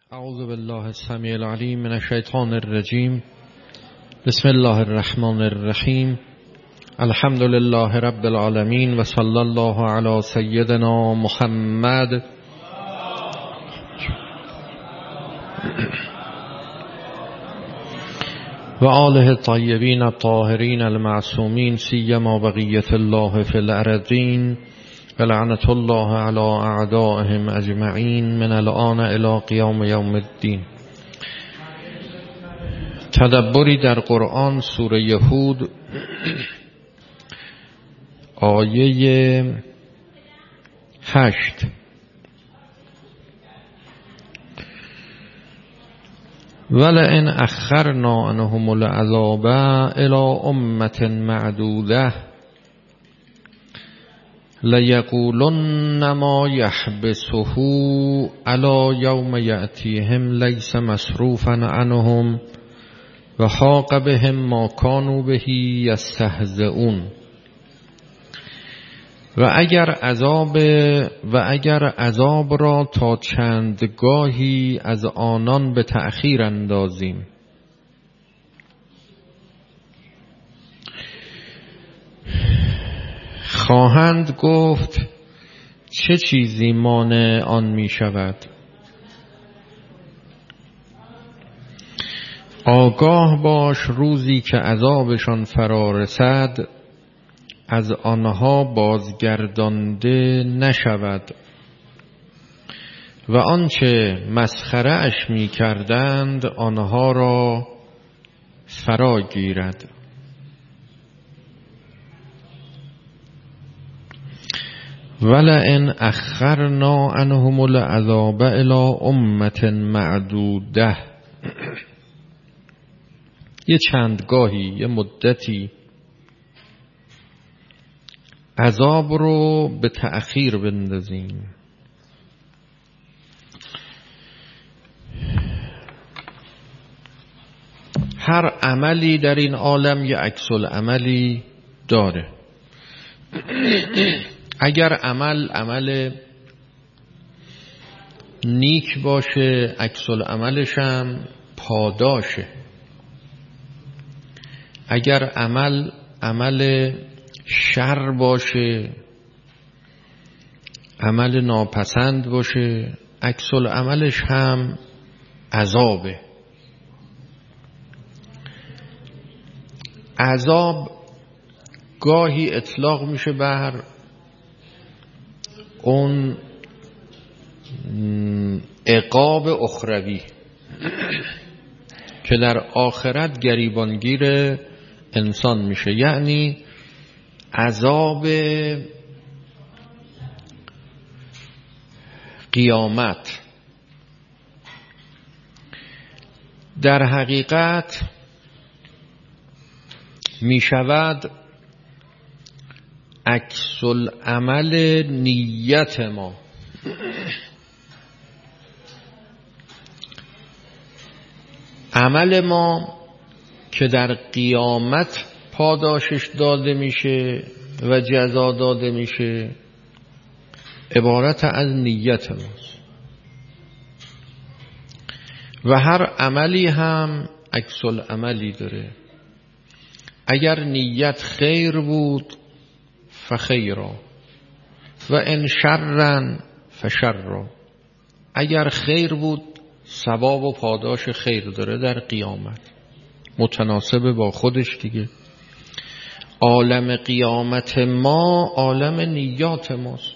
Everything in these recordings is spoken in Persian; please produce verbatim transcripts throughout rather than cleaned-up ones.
اعوذ بالله السمیع العلیم من الشیطان الرجیم. بسم الله الرحمن الرحیم. الحمد لله رب العالمین و صلی الله علی سیدنا محمد و آله الطیبین الطاهرین المعصومین سیما بقیة الله فی الارضین و لعنت الله علی اعدائهم اجمعین من الآن الی قیام یوم الدین. تدبری در قرآن، سوره هود، آیه هشت. ولئن اخرنا عنهم العذاب الی امة معدوده لیقولن ما یحبسه علی یوم یأتیهم لیس مصروفا عنهم و حاق بهم ما کانوا به یستهزئون. و اگر عذاب و اگر عذاب را تا چندگاهی از آنان به تأخیر اندازیم، خواهند گفت چه چیزی مانع آن می شود. آگاه باش روزی که عذابشان فرا رسد از آنها بازگردانده نشود و آنچه مسخره اش می کردند آنها را فرا گیرد. ولئن اخرنا عنهم العذاب الی امة معدوده، یه چندگاهی، یه مدتی عذاب رو به تأخیر بندازیم. هر عملی در این عالم یه عکس العملی داره. اگر عمل عمل نیک باشه، عکس العملش هم پاداشه. اگر عمل عمل شر باشه، عمل ناپسند باشه، عکس العملش هم عذابه. عذاب گاهی اطلاق میشه بر اون عقاب اخروی که در آخرت گریبانگیر انسان میشه، یعنی عذاب قیامت. در حقیقت میشود عکس العمل نیت ما. عمل ما که در قیامت پاداشش داده میشه و جزا داده میشه عبارت از نیت ماست. و هر عملی هم عکس العملی داره. اگر نیت خیر بود فخیرا و ان شرا فشرا، اگر خیر بود ثواب و پاداش خیر داره در قیامت، متناسب با خودش دیگه. عالم قیامت ما عالم نیات ماست.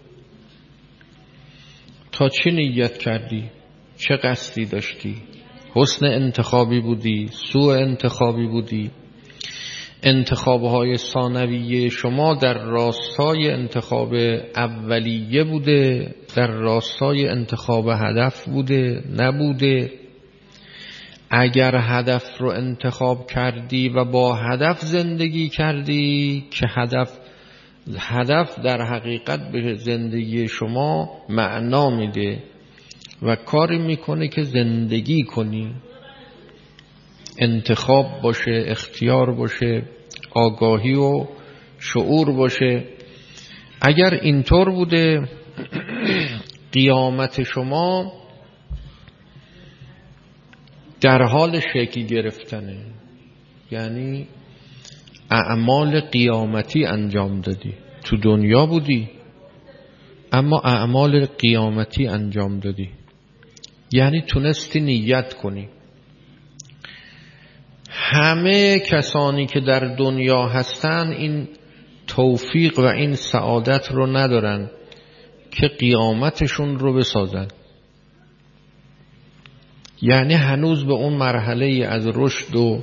تا چه نیت کردی؟ چه قصدی داشتی؟ حسن انتخابی بودی؟ سوء انتخابی بودی؟ انتخابهای ثانویه شما در راستای انتخاب اولیه بوده؟ در راستای انتخاب هدف بوده؟ نبوده؟ اگر هدف رو انتخاب کردی و با هدف زندگی کردی که هدف هدف در حقیقت به زندگی شما معنا میده و کاری میکنه که زندگی کنی، انتخاب باشه، اختیار باشه، آگاهی و شعور باشه. اگر اینطور بوده قیامت شما در حال شکل گرفتنه، یعنی اعمال قیامتی انجام دادی. تو دنیا بودی اما اعمال قیامتی انجام دادی، یعنی تونستی نیت کنی. همه کسانی که در دنیا هستن این توفیق و این سعادت رو ندارن که قیامتشون رو بسازن، یعنی هنوز به اون مرحله از رشد و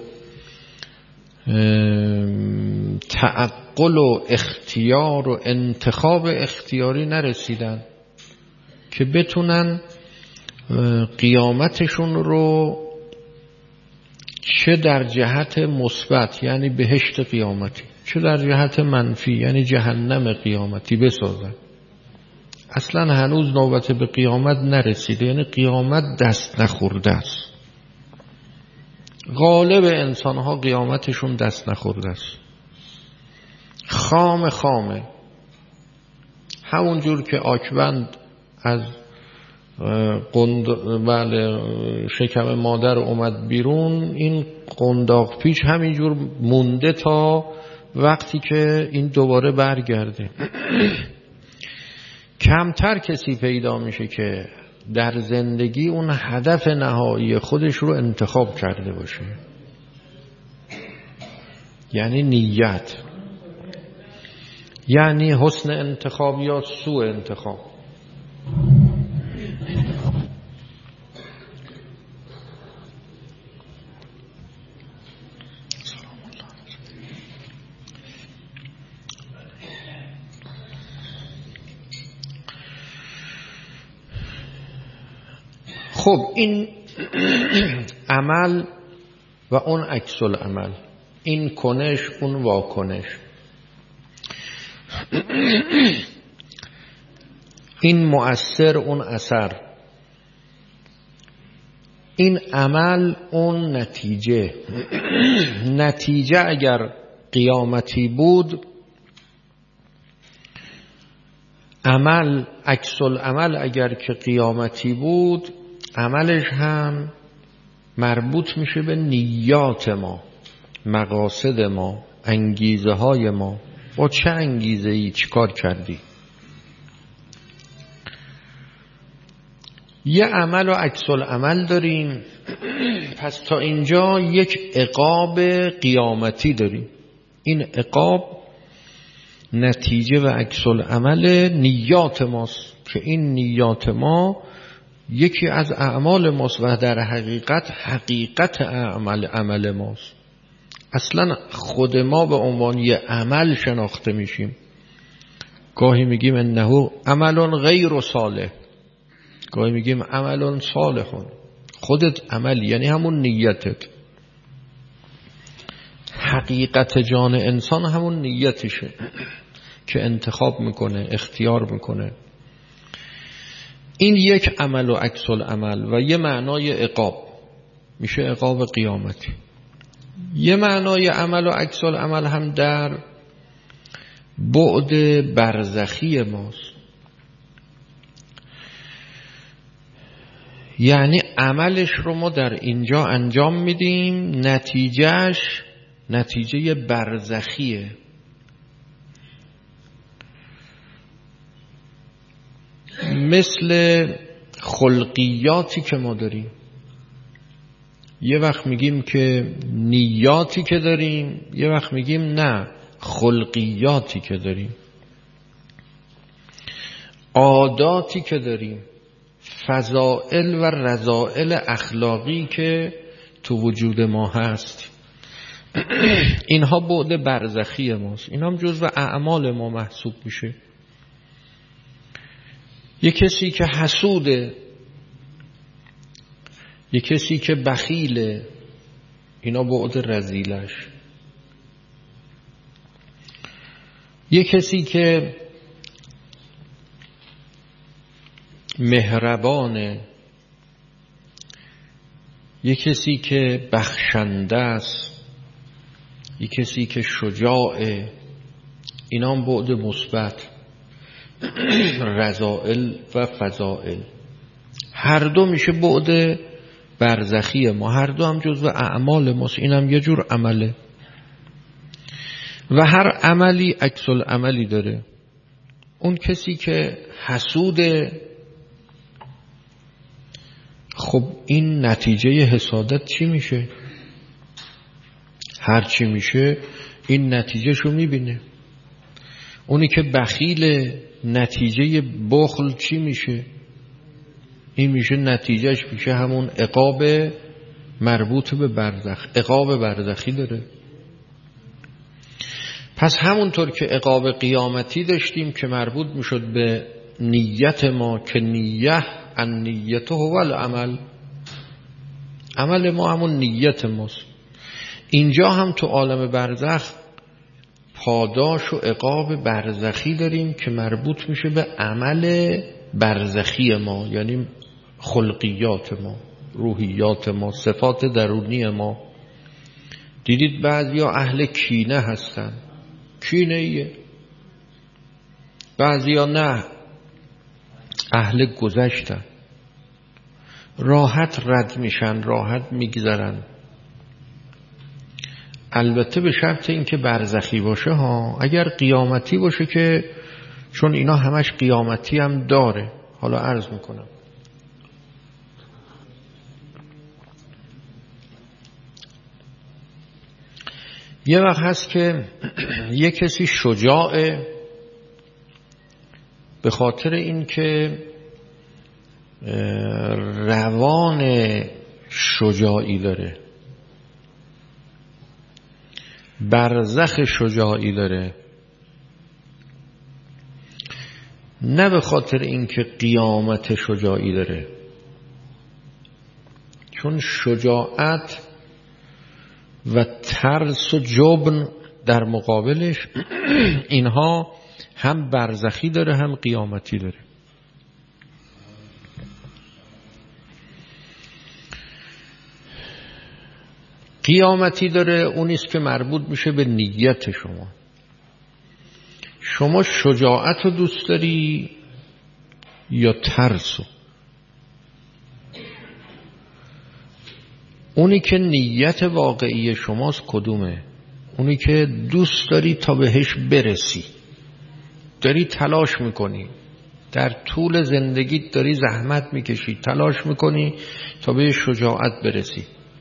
تعقل و اختیار و انتخاب اختیاری نرسیدن که بتونن قیامتشون رو چه در جهت مثبت یعنی بهشت قیامتی، چه در جهت منفی یعنی جهنم قیامتی بسازن. اصلا هنوز نوبت به قیامت نرسیده، یعنی قیامت دست نخورده است. غالب انسانها قیامتشون دست نخورده است، خام خامه. همون جور که آکبند از قند بله شکم مادر اومد بیرون، این قنداق پیچ همینجور مونده تا وقتی که این دوباره برگرده. کمتر کسی پیدا میشه که در زندگی اون هدف نهایی خودش رو انتخاب کرده باشه، یعنی نیت، یعنی حسن انتخاب یا سوء انتخاب. خب این عمل و اون عکس العمل، این کنش اون واکنش، این مؤثر اون اثر، این عمل اون نتیجه. نتیجه اگر قیامتی بود، عمل عکس العمل اگر که قیامتی بود، عملش هم مربوط میشه به نیات ما، مقاصد ما، انگیزه های ما. با چه انگیزه ای چی کار کردی؟ یه عمل و عکس العمل داریم، پس تا اینجا یک عقاب قیامتی داریم. این عقاب نتیجه و عکس العمل نیات ماست که این نیات ما یکی از اعمال ماست و در حقیقت حقیقت اعمال عمل ماست. اصلا خود ما به عنوان یه عمل شناخته میشیم. گاهی میگیم انه عمل غیر صالح، گاهی میگیم عمل صالح. خودت عمل یعنی همون نیتت. حقیقت جان انسان همون نیتشه که انتخاب میکنه، اختیار میکنه. این یک عمل و عکس العمل و یه معنای عقاب، میشه عقاب قیامتی. یه معنای عمل و عکس العمل هم در بعد برزخی ماست، یعنی عملش رو ما در اینجا انجام میدیم، نتیجهش نتیجه برزخیه. مثل خلقیاتی که ما داریم، یه وقت میگیم که نیاتی که داریم، یه وقت میگیم نه خلقیاتی که داریم، عاداتی که داریم، فضائل و رذائل اخلاقی که تو وجود ما هست. اینها بعد برزخی ماست، اینها هم جزو اعمال ما محسوب میشه. یه کسی که حسوده، یه کسی که بخیله، اینا بعد رذیلش. یه کسی که مهربانه، یه کسی که بخشنده است، یه کسی که شجاعه، اینا هم بعد مثبت، رذائل و فضائل. هر دو میشه بعد برزخی ما، هر دو هم جزو اعمال ماست، این هم یه جور عمله و هر عملی عکس العملی داره. اون کسی که حسوده، خب این نتیجه حسادت چی میشه؟ هر چی میشه این نتیجه شو میبینه. اونی که بخیل، نتیجه بخل چی میشه؟ این میشه نتیجهش میشه همون عقاب مربوط به برزخ، عقاب برزخی داره. پس همونطور که عقاب قیامتی داشتیم که مربوط میشد به نیت ما که نیه ان نیت هو العمل، عمل ما همون نیت ماست. اینجا هم تو عالم برزخ پاداش و عقاب برزخی داریم که مربوط میشه به عمل برزخی ما، یعنی خلقیات ما، روحیات ما، صفات درونی ما. دیدید بعضیا اهل کینه هستن، کینه ایه. بعضیا نه، اهل گذشتن، راحت رد میشن، راحت میگذرن. البته به شرط اینکه برزخی باشه ها. اگر قیامتی باشه که چون اینا همش قیامتی هم داره. حالا عرض میکنم یه وقت هست که یه کسی شجاعه به خاطر اینکه روان شجاعی داره، برزخ شجاعی داره، نه به خاطر اینکه قیامت شجاعی داره. چون شجاعت و ترس و جبن در مقابلش اینها هم برزخی داره هم قیامتی داره. قیامتی داره اونیست که مربوط میشه به نیت شما. شما شجاعت رو دوست داری یا ترس رو؟ اونی که نیت واقعی شماست کدومه؟ اونی که دوست داری تا بهش برسی، داری تلاش میکنی، در طول زندگیت داری زحمت میکشی، تلاش میکنی تا به شجاعت برسی.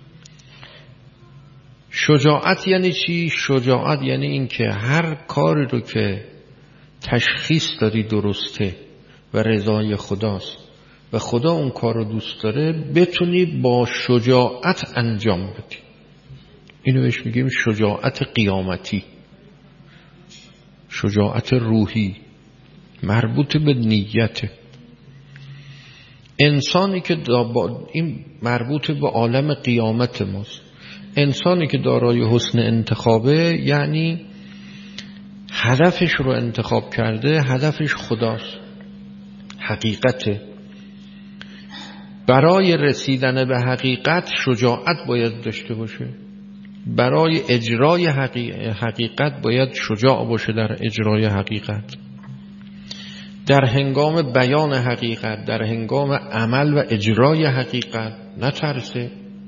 شجاعت یعنی چی؟ شجاعت یعنی این که هر کاری رو که تشخیص داری درسته و رضای خداست و خدا اون کار رو دوست داره، بتونی با شجاعت انجام بدی. اینو بهش میگیم شجاعت قیامتی، شجاعت روحی، مربوط به نیته. انسانی که با این مربوط به عالم قیامت ماست. انسانی که دارای حسن انتخابه یعنی هدفش رو انتخاب کرده، هدفش خداست، حقیقته. برای رسیدن به حقیقت شجاعت باید داشته باشه. برای اجرای حقیقت باید شجاع باشه در اجرای حقیقت. در هنگام بیان حقیقت، در هنگام عمل و اجرای حقیقت نترسه.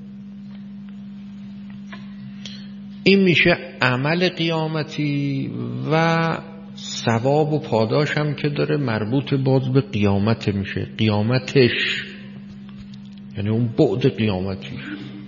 این میشه عمل قیامتی و ثواب و پاداش هم که داره مربوط باز به قیامت میشه، قیامتش، یعنی اون بعد قیامتیش.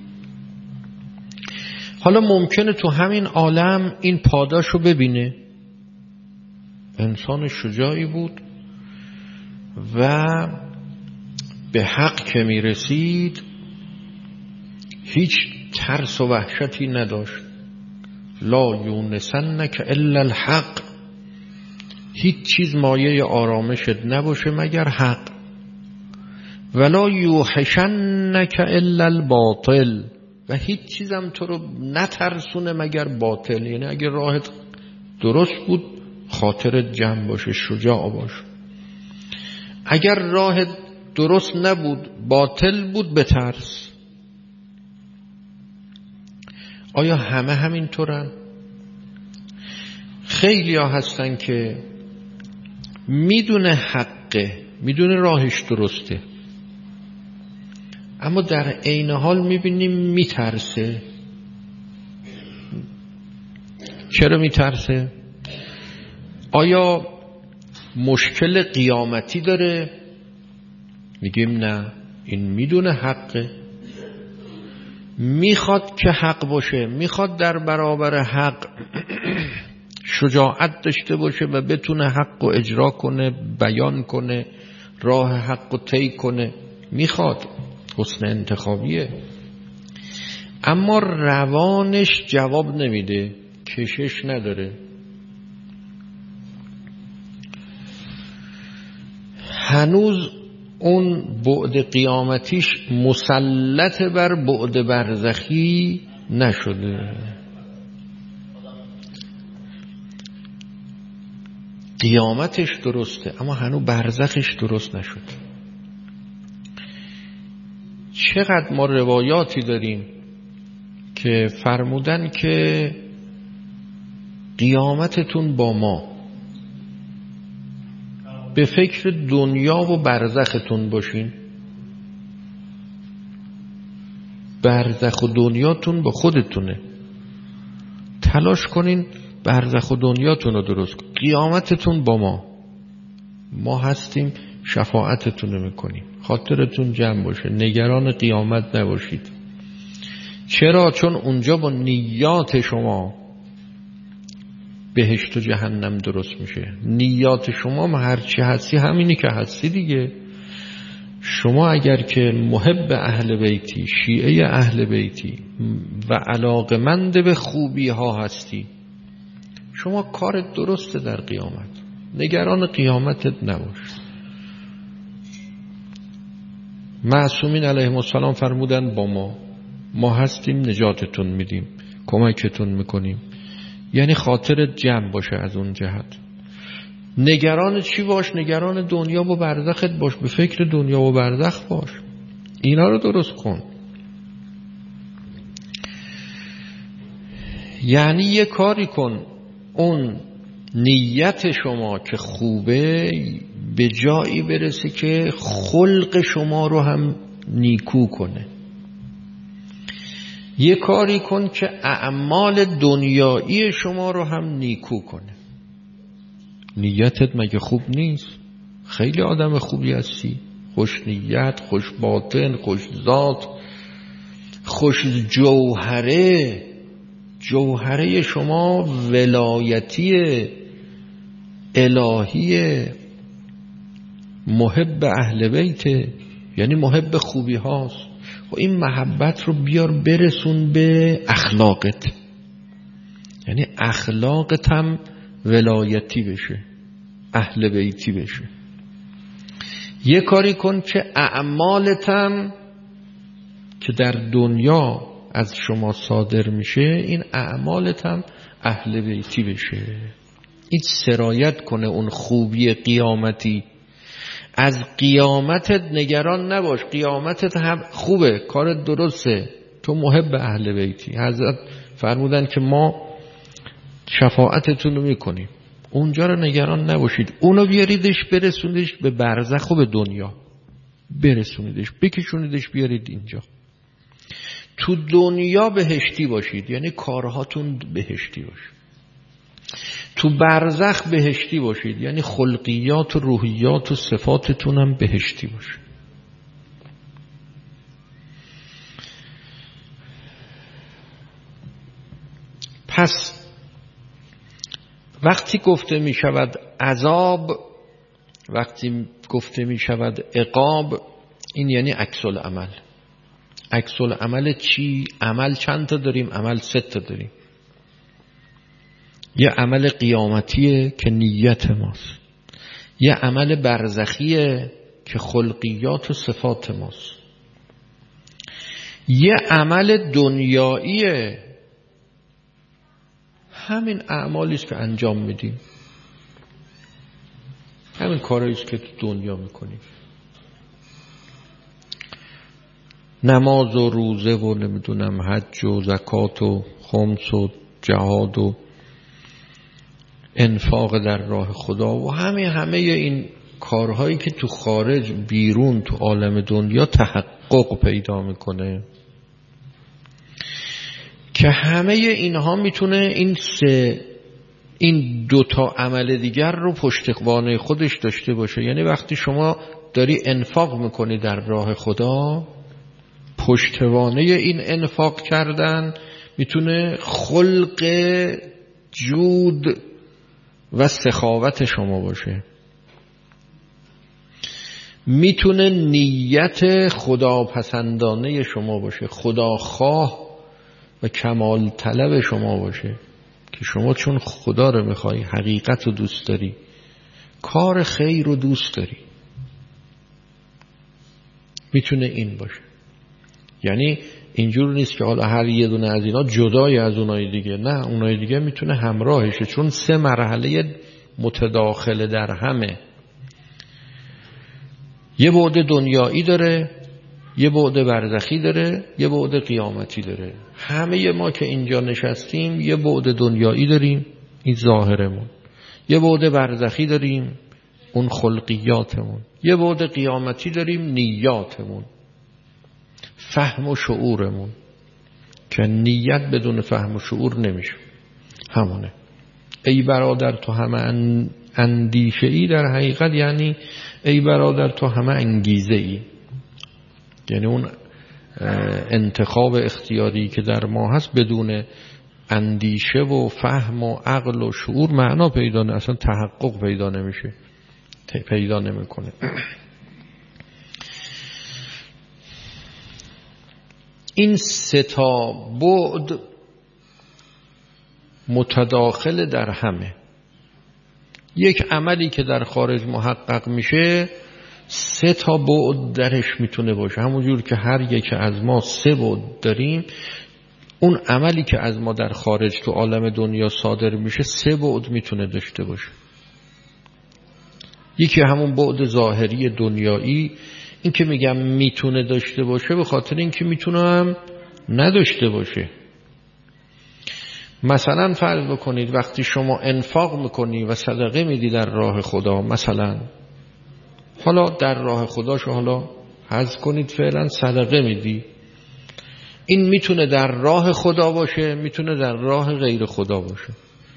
حالا ممکنه تو همین عالم این پاداش رو ببینه. انسان شجاعی بود و به حق که میرسید هیچ ترس و وحشتی نداشت. لا یونسنک الا الحق، هیچ چیز مایه آرامشت نباشه مگر حق. ولا یوحشنک الا الباطل، و هیچ چیزم تو رو نترسونه مگر باطل. یعنی اگه راهت درست بود خاطرت جمع باشه، شجاع باش. اگر راهت درست نبود، باطل بود، بترس. آیا همه همین طورن؟ خیلی ها هستن که میدونه حقه، میدونه راهش درسته، اما در عین حال میبینیم میترسه. چرا میترسه؟ آیا مشکل قیامتی داره؟ میگیم نه، این میدونه حقه، میخواد که حق باشه، میخواد در برابر حق شجاعت داشته باشه و بتونه حق رو اجرا کنه، بیان کنه، راه حق رو طی کنه، میخواد، حسن انتخابیه. اما روانش جواب نمیده، کشش نداره. هنوز اون بعد قیامتیش مسلط بر بعد برزخی نشده. قیامتش درسته اما هنوز برزخش درست نشد. چقدر ما روایاتی داریم که فرمودن که قیامتتون با ما، به فکر دنیا و برزختون باشین. برزخ و دنیاتون با خودتونه، تلاش کنین برزخ و دنیاتون رو درست کن. قیامتتون با ما، ما هستیم، شفاعتتون رو میکنیم. خاطرتون جمع باشه، نگران قیامت نباشید. چرا؟ چون اونجا با نیات شما بهشت و جهنم درست میشه. نیات شما هرچی هستی همینی که هستی دیگه. شما اگر که محب اهل بیتی، شیعه اهل بیتی و علاقمند به خوبی ها هستی، شما کارت درسته در قیامت، نگران قیامتت نباش. معصومین علیهم السلام فرمودن با ما، ما هستیم، نجاتتون میدیم، کمکتون میکنیم. یعنی خاطرت جمع باشه از اون جهت. نگران چی باش؟ نگران دنیا و برزخت باش، به فکر دنیا و برزخ باش، اینا رو درست کن. یعنی یه کاری کن اون نیت شما که خوبه به جایی برسه که خلق شما رو هم نیکو کنه. یه کاری کن که اعمال دنیایی شما رو هم نیکو کنه. نیتت مگه خوب نیست؟ خیلی آدم خوبی هستی، خوش نیت، خوش باطن، خوش ذات، خوش جوهره. جوهره شما ولایتی الهی، محب اهل بیت، یعنی محب خوبی هاست. و این محبت رو بیار برسون به اخلاقت، یعنی اخلاقت هم ولایتی بشه، اهل بیتی بشه. یه کاری کن که اعمالت هم که در دنیا از شما صادر میشه، این اعمالت هم اهل بیتی بشه. این سرایت کنه اون خوبی قیامتی. از قیامتت نگران نباش، قیامتت هم خوبه، کارت درسته، تو محب اهل بیتی. حضرت فرمودن که ما شفاعتتون رو میکنیم، اونجا رو نگران نباشید. اونو بیاریدش برسونیدش به برزخ و به دنیا، برسونیدش، بکشونیدش بیارید اینجا. تو دنیا بهشتی باشید، یعنی کارهاتون بهشتی باشید. تو برزخ بهشتی باشید، یعنی خلقیات و روحیات و صفاتتون هم بهشتی باشید. پس وقتی گفته می شود عذاب، وقتی گفته می شود عقاب، این یعنی عکس العمل. عکس العمل چی؟ عمل چند تا داریم؟ عمل سه تا داریم. یه عمل قیامتیه که نیت ماست، یه عمل برزخیه که خلقیات و صفات ماست، یه عمل دنیاییه، همین اعمالیست که انجام میدیم، همین کارهاییست که تو دنیا میکنیم. نماز و روزه و نمیدونم حج و زکات و خمس و جهاد و انفاق در راه خدا و همه همه این کارهایی که تو خارج، بیرون، تو عالم دنیا تحقق تحقق پیدا میکنه که همه اینها میتونه این سه این دوتا عمل دیگر رو پشتوانه خودش داشته باشه. یعنی وقتی شما داری انفاق میکنی در راه خدا، پشتوانه این انفاق کردن میتونه خلق جود و سخاوت شما باشه، میتونه نیت خداپسندانه شما باشه، خداخواه و کمال طلب شما باشه که شما چون خدا رو میخوای، حقیقت رو دوست داری، کار خیر رو دوست داری، میتونه این باشه. یعنی اینجور نیست که حالا هر یه دونه از اینا جدای از اونای دیگه، نه، اونای دیگه میتونه همراهشه، چون سه مرحله متداخل در همه. یه بعد دنیایی داره، یه بعد برزخی داره، یه بعد قیامتی داره. همه ما که اینجا نشستیم یه بعد دنیایی داریم، این ظاهرمون، یه بعد برزخی داریم، اون خلقیاتمون، یه بعد قیامتی داریم، نیاتمون، فهم و شعورمون، که نیت بدون فهم و شعور نمیشه. همونه ای برادر تو همه اندیشه ای، در حقیقت یعنی ای برادر تو همه انگیزه ای. یعنی اون انتخاب اختیاری که در ما هست بدون اندیشه و فهم و عقل و شعور معنا پیدا نه، اصلا تحقق پیدا نمیشه، پیدا نمیکنه. این سه تا بعد متداخل در همه. یک عملی که در خارج محقق میشه سه تا بعد درش میتونه باشه. همونجور که هر یک از ما سه بعد داریم، اون عملی که از ما در خارج تو عالم دنیا صادر میشه سه بعد میتونه داشته باشه. یکی همون بعد ظاهری دنیایی، این که میگم میتونه داشته باشه به خاطر این که میتونه هم نداشته باشه. مثلا فرض بکنید وقتی شما انفاق میکنی و صدقه میدی در راه خدا، مثلا حالا در راه خداشو حالا حذف کنید، فعلا صدقه میدی، این میتونه در راه خدا باشه، میتونه در راه غیر خدا باشه.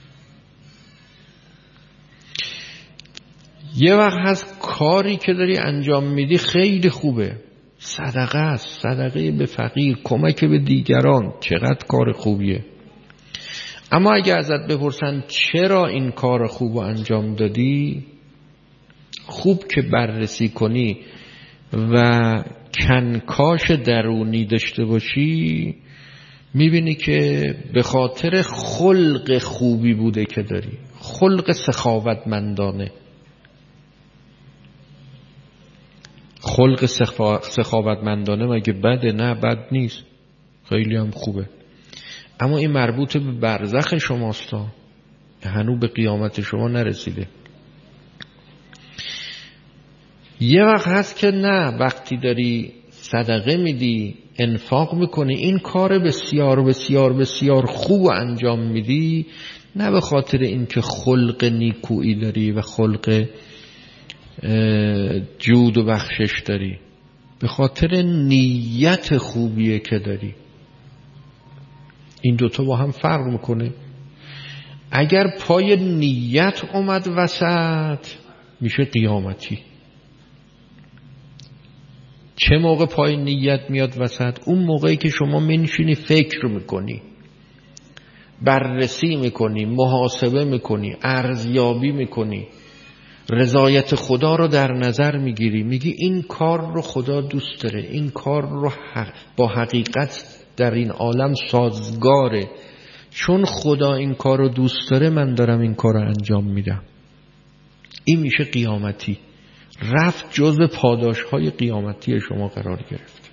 یه وقت هست کاری که داری انجام میدی خیلی خوبه، صدقه است، صدقه به فقیر، کمک به دیگران، چقدر کار خوبیه. اما اگه ازت بپرسن چرا این کار خوب انجام دادی، خوب که بررسی کنی و کنکاش درونی داشته باشی، میبینی که به خاطر خلق خوبی بوده که داری، خلق سخاوتمندانه. خلق سخاوتمندانه مگه بده؟ نه، بد نیست، خیلی هم خوبه. اما این مربوط به برزخ شماست، هنوز به قیامت شما نرسیده. یه وقت هست که نه، وقتی داری صدقه میدی، انفاق میکنی، این کار بسیار بسیار بسیار خوب انجام میدی، نه به خاطر اینکه خلق نیکویی داری و خلق جود و بخشش داری، به خاطر نیت خوبیه که داری. این دوتا با هم فرق میکنه. اگر پای نیت اومد وسط میشه قیامتی. چه موقع پای نیت میاد وسط؟ اون موقعی که شما منشینی فکر میکنی، بررسی میکنی، محاسبه میکنی، ارزیابی میکنی، رضایت خدا رو در نظر میگیری، میگی این کار رو خدا دوست داره، این کار رو با حقیقت در این عالم سازگاره، چون خدا این کار رو دوست داره من دارم این کار رو انجام میدم. این میشه قیامتی، رفت جزو پاداشهای قیامتی شما قرار گرفت.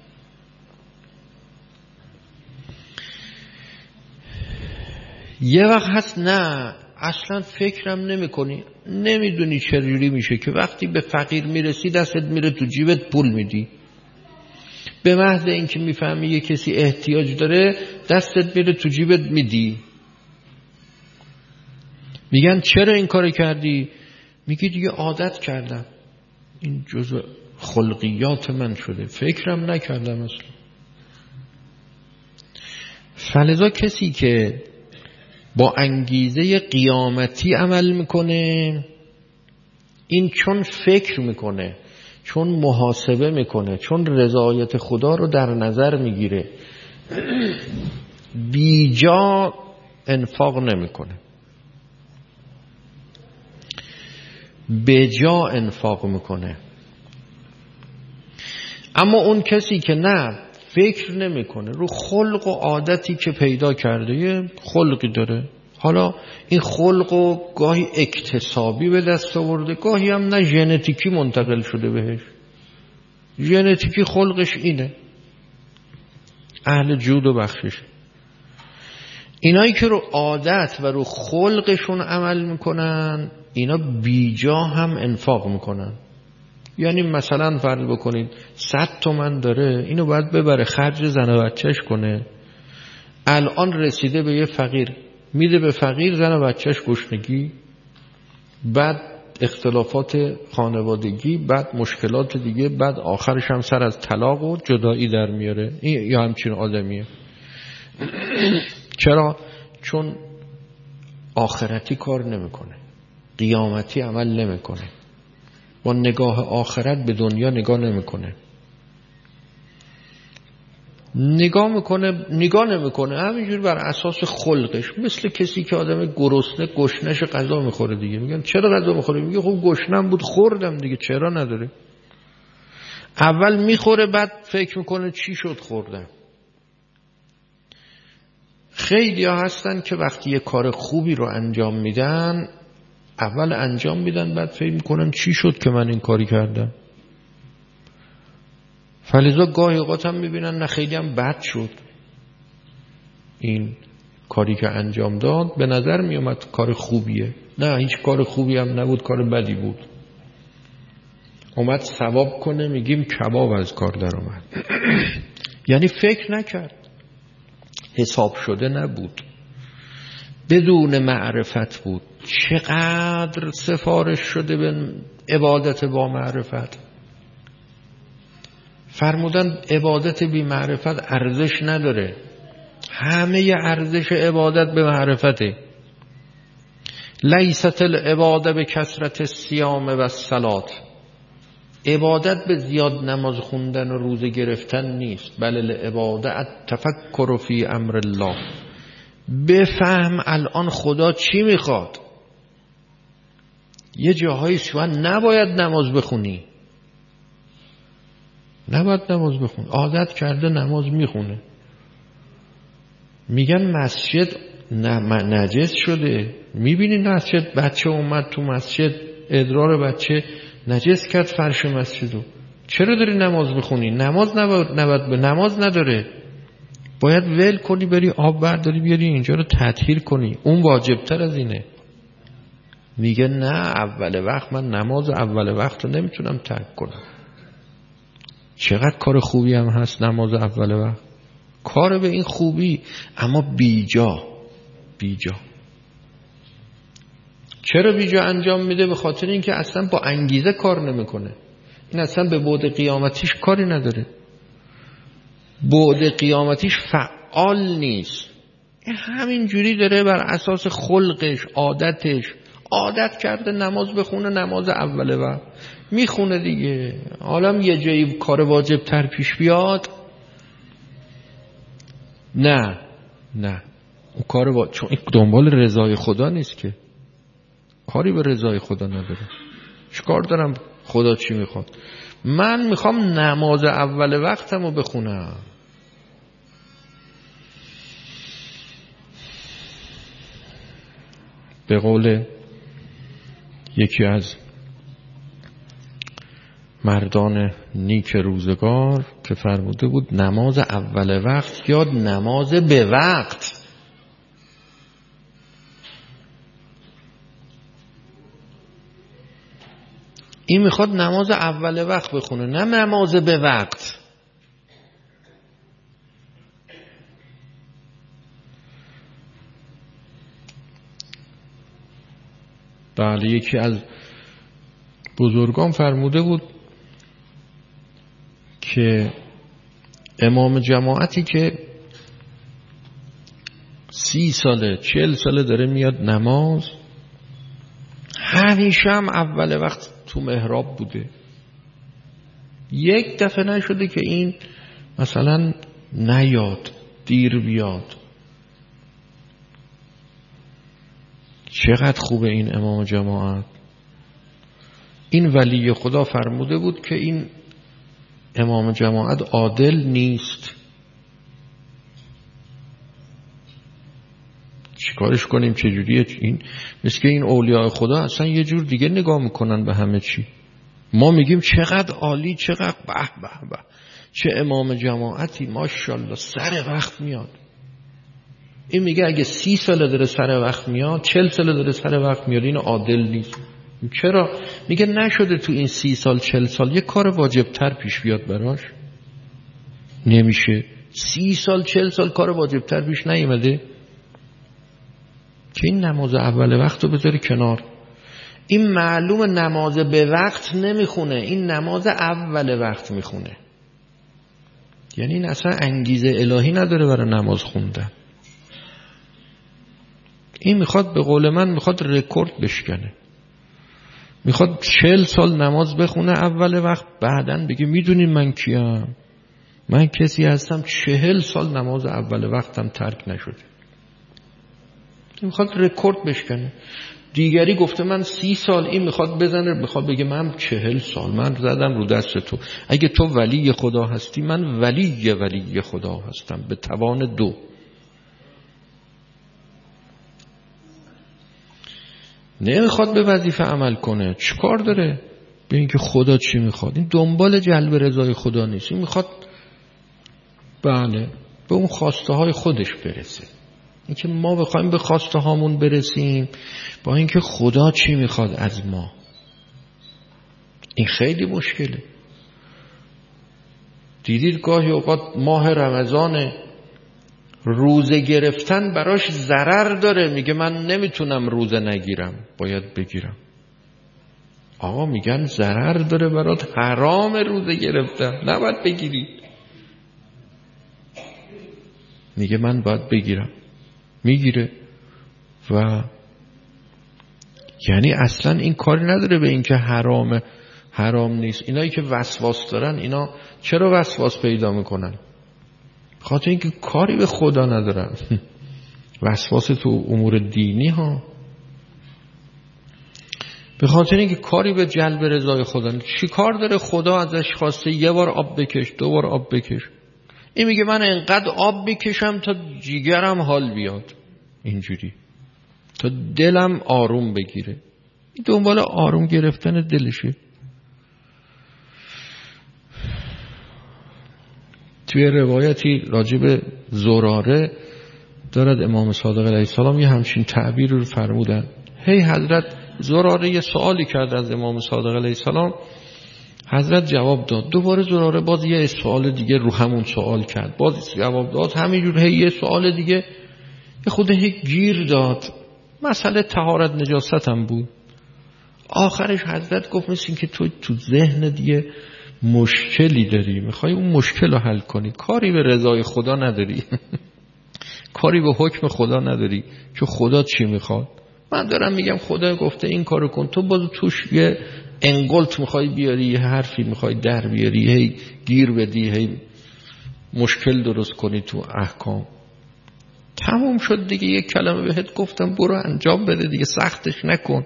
یه وقت هست نه، اصلا فکرم نمی کنی، نمیدونی چجوری میشه که وقتی به فقیر میرسی دستت میره تو جیبت پول میدی، به محض اینکه میفهمی یه کسی احتیاج داره دستت میره تو جیبت میدی. میگن چرا این کار کردی؟ میگی دیگه عادت کردم، این جزء خلقیات من شده، فکرم نکردم اصلا. فلذا کسی که با انگیزه قیامتی عمل میکنه، این چون فکر میکنه، چون محاسبه میکنه، چون رضایت خدا رو در نظر میگیره، بیجا انفاق نمیکنه، بجا انفاق میکنه. اما اون کسی که نه فکر نمیکنه، رو خلق و عادتی که پیدا کرده، یه خلقی داره، حالا این خلق و گاهی اکتسابی به دست آورده، گاهی هم نه ژنتیکی منتقل شده بهش، ژنتیکی خلقش اینه، اهل جود و بخشش. اینایی که رو عادت و رو خلقشون عمل میکنن، اینا بیجا هم انفاق میکنن. یعنی مثلا فرض بکنید صد تومن داره، اینو باید ببره خرج زن و بچهش کنه، الان رسیده به یه فقیر، میده به فقیر، زن و بچهش گشنگی، بعد اختلافات خانوادگی، بعد مشکلات دیگه، بعد آخرش هم سر از طلاق و جدایی در میاره. این یا همچین آدمیه. چرا؟ چون آخرتی کار نمیکنه، قیامتی عمل نمیکنه، با نگاه آخرت به دنیا نگاه نمیکنه. نگاه میکنه نگاه نمیکنه همینجور بر اساس خلقش، مثل کسی که آدم گرسنه گشنش غذا میخوره دیگه. میگن چرا غذا میخوره؟ میگه خب گشنم بود خوردم دیگه، چرا نداره. اول میخوره بعد فکر میکنه چی شد خوردم. خیلی ها هستن که وقتی یه کار خوبی رو انجام میدن، اول انجام میدن بعد فکر میکنن چی شد که من این کاری کردم. فلذا گاهی اوقات هم میبینن نه خیلی هم بد شد این کاری که انجام داد، به نظر میومد کار خوبیه، نه هیچ کار خوبی هم نبود، کار بدی بود. اومد ثواب کنه، میگیم کباب از کار در اومد. یعنی فکر نکرد، حساب شده نبود، بدون معرفت بود. چقدر سفارش شده به عبادت با معرفت. فرمودن عبادت بی معرفت ارزش نداره، همه ارزش عبادت به معرفته. لیست العباده به کثرت الصیام و الصلات، عبادت به زیاد نماز خوندن و روزه گرفتن نیست، بل العباده التفکر فی امر الله. بفهم الان خدا چی میخواد. یه جاهایی شما نباید نماز بخونی، نباید نماز بخون، عادت کرده نماز میخونه. میگن مسجد نجس شده، میبینی مسجد بچه اومد تو مسجد، ادرار بچه نجس کرد فرش مسجدو، چرا داری نماز بخونی؟ نماز نباید, نباید به نماز نداره، باید ول کنی بری آب برداری بیاری اینجا رو تطهیر کنی، اون واجبتر از اینه. میگه نه اول وقت من نماز اول وقت رو نمیتونم ترک کنم. چقدر کار خوبی هم هست نماز اول وقت، کار به این خوبی، اما بیجا بیجا. چرا بیجا انجام میده؟ به خاطر اینکه اصلا با انگیزه کار نمیکنه. این اصلا به بعد قیامتیش کاری نداره، بعد قیامتیش فعال نیست. این همین جوری داره بر اساس خلقش، عادتش، عادت کرده نماز بخونه، نماز اوله وقت میخونه دیگه. حالا یه جایی کار واجب تر پیش بیاد، نه نه اون کار واجب، چون این دنبال رضای خدا نیست که، کاری به رضای خدا نداره. چیکار دارم؟ خدا چی میخواد؟ من میخوام نماز اول وقتم رو بخونم. به قول یکی از مردان نیک روزگار که فرموده بود نماز اول وقت یا نماز به وقت. این میخواد نماز اول وقت بخونه، نه نماز به وقت. بله یکی از بزرگان فرموده بود که امام جماعتی که سی ساله چهل ساله داره میاد نماز، همیشه هم اول وقت تو محراب بوده، یک دفعه نشده که این مثلا نیاد، دیر بیاد. چقدر خوبه این امام جماعت. این ولی خدا فرموده بود که این امام جماعت عادل نیست، چیکارش کنیم؟ چجوریه این؟ مثل که این اولیاء خدا اصلا یه جور دیگه نگاه میکنن به همه چی. ما میگیم چقدر عالی، چقدر به به به، چه امام جماعتی ماشاءالله سر وقت میاد. این میگه اگه سی ساله داره سر وقت میاد، چل ساله داره سر وقت میاد، این عادل نیست. چرا؟ میگه نشده تو این سی سال چل سال یه کار واجبتر پیش بیاد براش؟ نمیشه. سی سال چل سال کار واجبتر پیش نیومده که این نماز اول وقت رو بذاری کنار. این معلوم نماز به وقت نمیخونه، این نماز اول وقت میخونه. یعنی این اصلا انگیزه الهی نداره برای نماز خوندن. این میخواد به قول من میخواد رکورد بشکنه، میخواد چهل سال نماز بخونه اول وقت، بعدن بگه میدونین من کیم؟ من کسی هستم چهل سال نماز اول وقتم ترک نشده. این میخواد رکورد بشکنه. دیگری گفته من سی سال، این میخواد بزنه، میخواد بگه من چهل سال من زدم رو دست تو. اگه تو ولی خدا هستی، من ولی ولی خدا هستم به توان دو. نمیخواد به وظیفه عمل کنه. چیکار داره؟ به اینکه خدا چی میخواد. این دنبال جلب رضای خدا نیست، این میخواد بله به اون خواسته های خودش برسه. اینکه ما بخوایم به خواسته هامون برسیم با اینکه خدا چی میخواد از ما، این خیلی مشکله. دیدید گاهی اوقات ماه رمضان روزه گرفتن براش ضرر داره، میگه من نمیتونم روزه نگیرم، باید بگیرم. آقا میگن ضرر داره برات، حرام روزه گرفتن، نباید بگیری. میگه من باید بگیرم، میگیره. و یعنی اصلا این کاری نداره به این که حرامه حرام نیست. اینایی که وسواس دارن، اینا چرا وسواس پیدا میکنن؟ خاطر اینکه کاری به خدا ندارن. وسواس تو امور دینی ها، به خاطر اینکه کاری به جلب رضای خدا نیست. چی کار داره خدا ازش خواسته یه بار آب بکش، دو بار آب بکش؟ این میگه من انقدر آب بکشم تا جیگرم حال بیاد، اینجوری تا دلم آروم بگیره. این دنبال آروم گرفتن دلشه. توی روایتی راجب زراره دارد امام صادق علیه السلام یه همچین تعبیر رو فرمودن. هی حضرت زراره یه سوالی کرد از امام صادق علیه السلام، حضرت جواب داد. دوباره زراره باز یه سوال دیگه رو همون سوال کرد، باز جواب داد. همینجور هی یه سوال دیگه، یه خود هی گیر داد. مسئله طهارت نجاست هم بود. آخرش حضرت گفت مثل این که تو تو ذهن دیگه مشکلی داری، میخوای اون مشکل رو حل کنی، کاری به رضای خدا نداری. کاری به حکم خدا نداری که خدا چی میخواد. من دارم میگم خدا گفته این کارو کن، تو باز توش یه انگلت میخوای بیاری، یه حرفی میخوای در بیاری، هی گیر بدی، هی مشکل درست کنی تو احکام. تموم شد دیگه. یک کلمه بهت گفتم برو انجام بده دیگه، سختش نکن.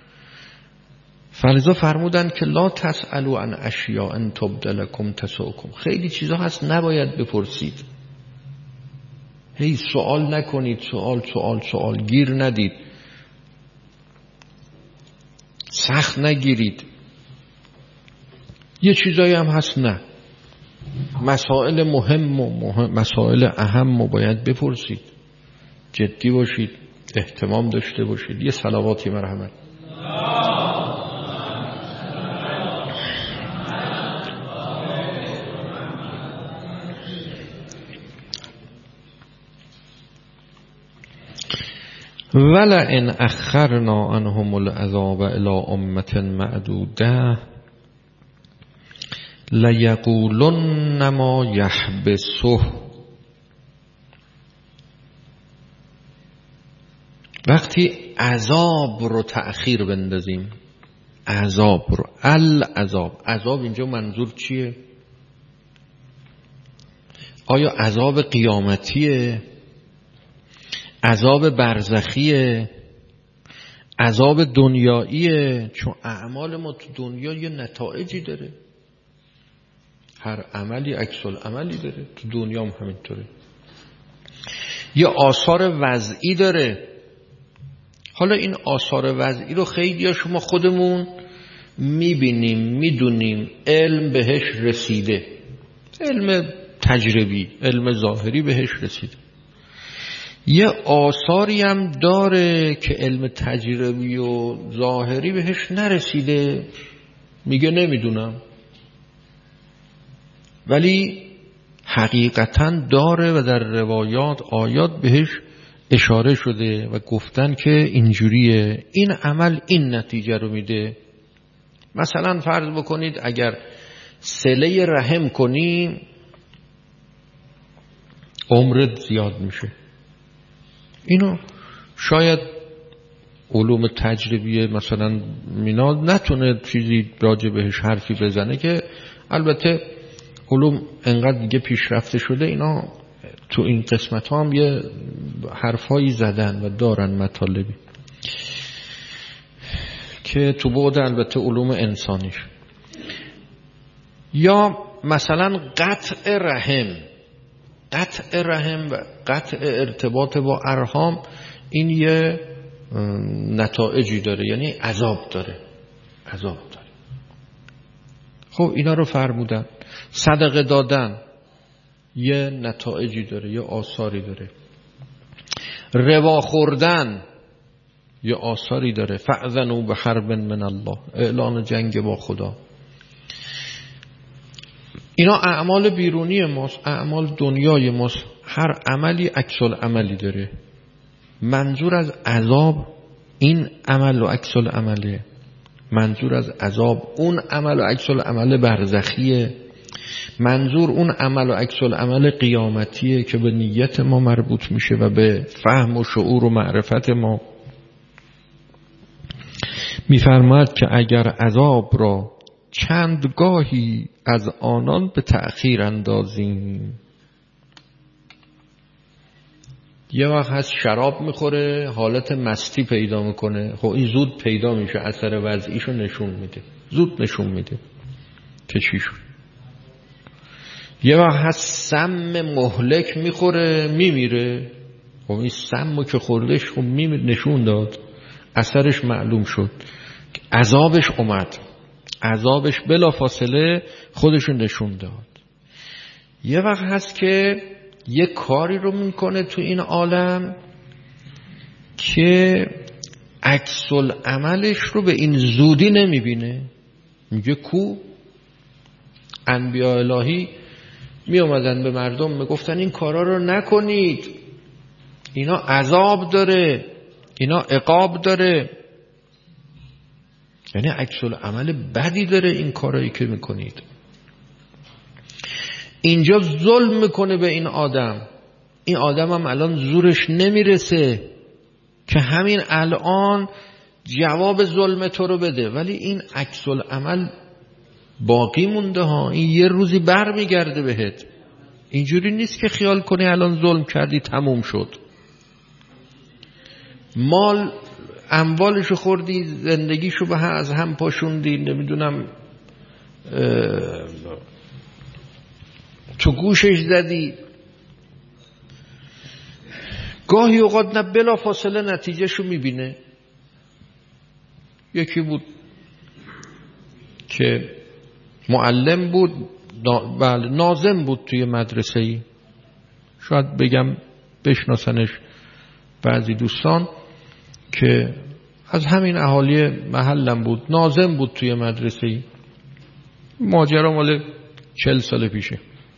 فلذا فرمودن که لا تسألوا عن اشیاء ان تبد لکم تسؤکم. خیلی چیزا هست نباید بپرسید. هی سوال نکنید، سوال سوال سوال گیر ندید، سخت نگیرید. یه چیزایی هم هست نه، مسائل مهم و مهم، مسائل اهم رو باید بپرسید، جدی باشید، اهتمام داشته باشید. یه صلواتی مرحمت. ولئن اخرنا عنهم العذاب الى امة معدوده لیقولن ما یحبسه. وقتی عذاب رو تأخیر بندازیم، عذاب رو، العذاب، عذاب اینجا منظور چیه؟ آیا عذاب قیامتیه؟ عذاب برزخیه؟ عذاب دنیاییه؟ چون اعمال ما تو دنیا یه نتایجی داره، هر عملی عکس العملی داره، تو دنیا هم همینطوره، یه آثار وضعی داره. حالا این آثار وضعی رو خیلی ها شما خودمون میبینیم، میدونیم، علم بهش رسیده، علم تجربی، علم ظاهری بهش رسیده. یه آثاری هم داره که علم تجربی و ظاهری بهش نرسیده، میگه نمیدونم، ولی حقیقتا داره و در روایات آیات بهش اشاره شده و گفتن که اینجوریه، این عمل این نتیجه رو میده. مثلا فرض بکنید اگر صله رحم کنی عمرت زیاد میشه. اینو شاید علوم تجربیه مثلا مینا نتونه چیزی راجع بهش حرفی بزنه، که البته علوم انقدر دیگه پیشرفته شده اینا تو این قسمت ها هم یه حرفایی زدن و دارن مطالبی که تو بعد البته علوم انسانیش. یا مثلا قطع رحم، قطع رحم و قطع ارتباط با ارحام، این یه نتایجی داره، یعنی عذاب داره، عذاب داره. خب اینا رو فرمودن. صدقه دادن یه نتایجی داره، یه آثاری داره. ربا خوردن یه آثاری داره. فأذنوا بحرب من الله، اعلان جنگ با خدا. اینا اعمال بیرونی ماست، اعمال دنیای ماست. هر عملی عکس العملی داره. منظور از عذاب این عمل و عکس العمله، منظور از عذاب اون عمل و عکس العمل برزخیه، منظور اون عمل و عکس العمل قیامتیه که به نیت ما مربوط میشه و به فهم و شعور و معرفت ما. میفرماید که اگر عذاب را چندگاهی از آنان به تأخیر اندازیم. یه وقت هست شراب میخوره حالت مستی پیدا میکنه، خب این زود پیدا میشه، اثر وضعیشو نشون میده، زود نشون میده که چی شد. یه وقت هست سم مهلک میخوره میمیره، خب این سمو که خوردش خب میمیر، نشون داد، اثرش معلوم شد، عذابش اومد، عذابش بلا فاصله خودشون نشون داد. یه وقت هست که یه کاری رو میکنه تو این عالم که عکس العملش رو به این زودی نمیبینه. میگه کو انبیاء الهی می اومدن به مردم میگفتن این کارا رو نکنید، اینا عذاب داره، اینا عقاب داره، یعنی عکس العمل بدی داره این کارایی که میکنید. اینجا ظلم میکنه به این آدم، این آدم هم الان زورش نمیرسه که همین الان جواب ظلم تو رو بده، ولی این عکس العمل باقی مونده ها، این یه روزی بر میگرده بهت. اینجوری نیست که خیال کنی الان ظلم کردی تموم شد. مال اموالشو خوردی، زندگیشو به از هم پاشوندی، نمیدونم تو گوشش زدی، گاهی اوقات نه بلا فاصله نتیجهشو میبینه. یکی بود که معلم بود، بله ناظم بود توی مدرسه‌ای، شاید بگم بشناسنش بعضی دوستان، که از همین اهالی محلم بود، ناظم بود توی مدرسه‌ای. ماجرا مال چل سال پیشه.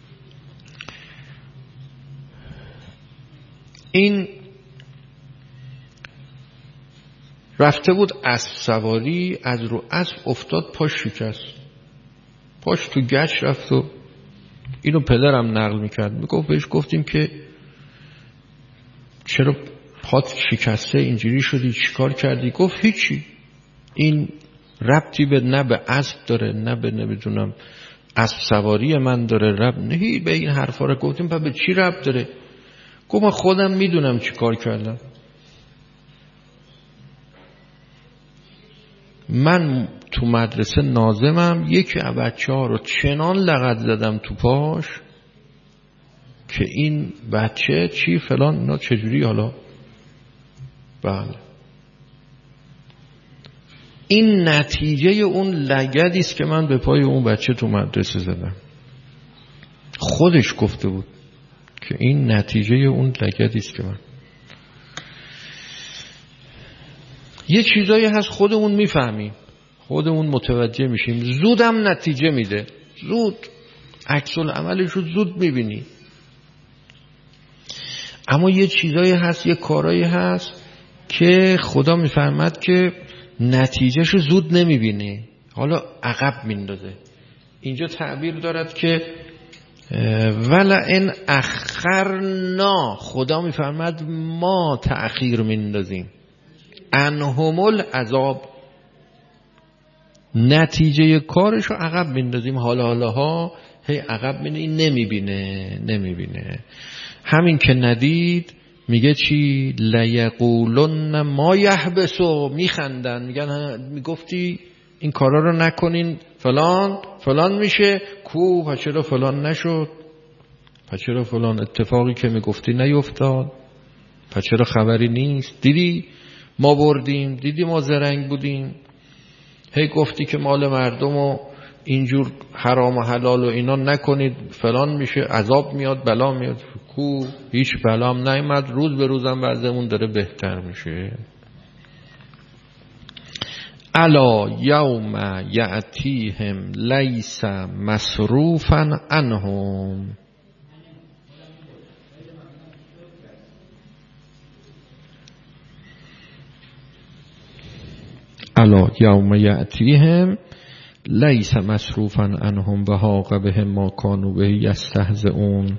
این رفته بود اسب سواری، از رو اسب افتاد، پاش شکست، پاش تو گچ رفت و اینو پدرم نقل میکرد، میگفت بهش گفتیم که چرا پات شکسته اینجوری شدی، چیکار کردی؟ گفت هیچی، این ربطی به نه به اسب داره نه به نمیدونم اسب سواری من داره، ربط نه به این حرفا رو. گفتیم پس به چی ربط داره؟ گفت من خودم میدونم چیکار کردم. من تو مدرسه ناظمم، یکی از بچه‌ها رو چنان لغت زدم تو پاش که این بچه چی فلان اینا چجوری حالا. بله این نتیجه اون لگدی است که من به پای اون بچه تو مدرسه زدم. خودش گفته بود که این نتیجه اون لگدی است که من. یه چیزایی هست خودمون میفهمیم، خودمون متوجه میشیم، زودم نتیجه میده، زود عکس العملش رو زود میبینی. اما یه چیزایی هست، یه کارایی هست که خدا میفرماد که نتیجهش رو زود نمیبینی، حالا عقب میندازه. اینجا تعبیر دارد که ولا ان اخرنا، خدا میفرماد ما تأخیر میندازیم، انهم العذاب، نتیجه کارش رو عقب میندازیم. حالا حالا ها هی عقب میندازه، این نمیبینه نمیبینه. همین که ندید میگه چی؟ لیقولن ما یحبسو، میخندن میگن میگفتی این کارا رو نکنین فلان فلان میشه، کو پس چرا فلان نشد، پس چرا فلان اتفاقی که میگفتی نیفتاد، پس چرا خبری نیست، دیدی ما بردیم، دیدی ما زرنگ بودیم، هی گفتی که مال مردم و اینجور حرام و حلال و اینا نکنید فلان میشه، عذاب میاد بلا میاد، کو هیچ بلام نیامد، روز به روزم وضعمون داره بهتر میشه. الا یوم یأتیهم لیس مصروفا عنهم، الا یوم یأتیهم لیس مصروفا عنهم و حاق بهم ما کانوا به یستهزئون.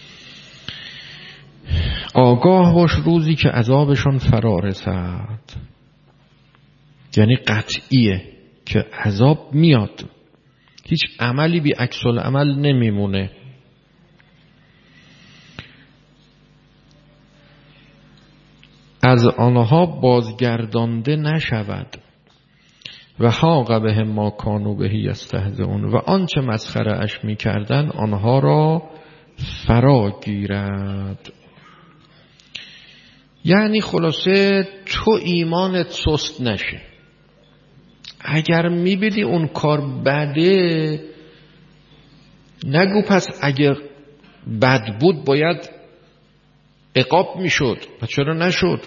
آگاه باش روزی که عذابشان فرا رسد، یعنی قطعیه که عذاب میاد، هیچ عملی بی عکس العمل نمیمونه. از آنها بازگردانده نشود. و حاق بهم ما کانوا به یستهزئون، و آنچه مسخره اش میکردن آنها را فرا گیرد. یعنی خلاصه تو ایمانت سست نشه. اگر میبینی اون کار بده، نگو پس اگر بد بود باید عقاب میشد، پس چرا نشد؟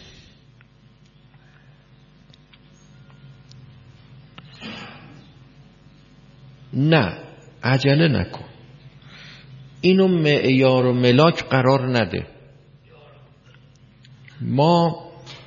نه، عجله نکن، اینو معیار و ملاک قرار نده. ما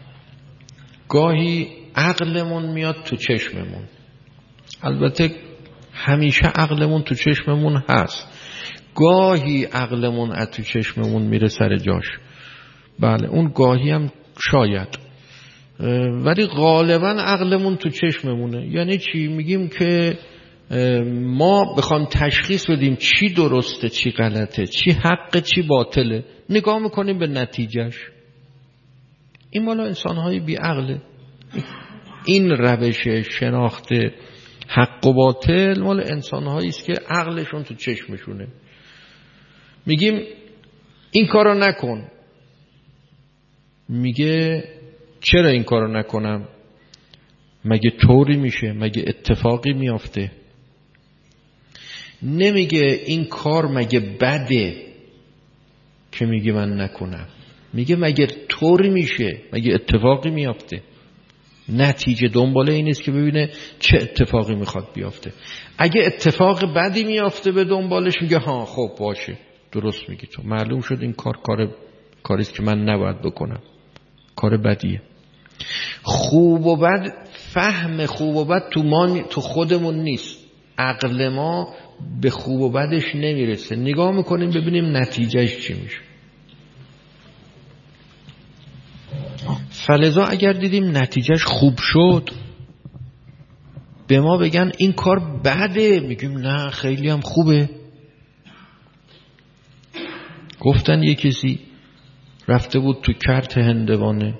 گاهی عقلمون میاد تو چشممون، البته همیشه عقلمون تو چشممون هست، گاهی عقلمون از تو چشممون میره سر جاش، بله اون گاهی هم شاید، ولی غالبا عقلمون تو چشممونه. یعنی چی؟ میگیم که ما بخوام تشخیص بدیم چی درسته چی غلطه، چی حقه چی باطله، نگاه میکنیم به نتیجهش. این مالا انسانهای بی عقله. این روش شناخت حق و باطل مال انسانهایی است که عقلشون تو چشمشونه. میگیم این کارو نکن، میگه چرا این کارو نکنم؟ مگه طوری میشه؟ مگه اتفاقی میافته؟ نمیگه این کار مگه بده که میگه من نکنم، میگه مگه طوری میشه؟ مگه اتفاقی میافته؟ نتیجه دنباله این است که ببینه چه اتفاقی میخواد بیافته. اگه اتفاق بدی میافته به دنبالش میگه ها خب باشه درست میگی تو، معلوم شد این کار کار کاریست که من نباید بکنم، کار بدیه. خوب و بد، فهم خوب و بد تو ما تو خودمون نیست، عقل ما به خوب و بدش نمیرسه، نگاه میکنیم ببینیم نتیجهش چی میشه. فلذا اگر دیدیم نتیجهش خوب شد به ما بگن این کار بده، میگیم نه خیلی هم خوبه. گفتن یه کسی رفته بود تو کرت هندوانه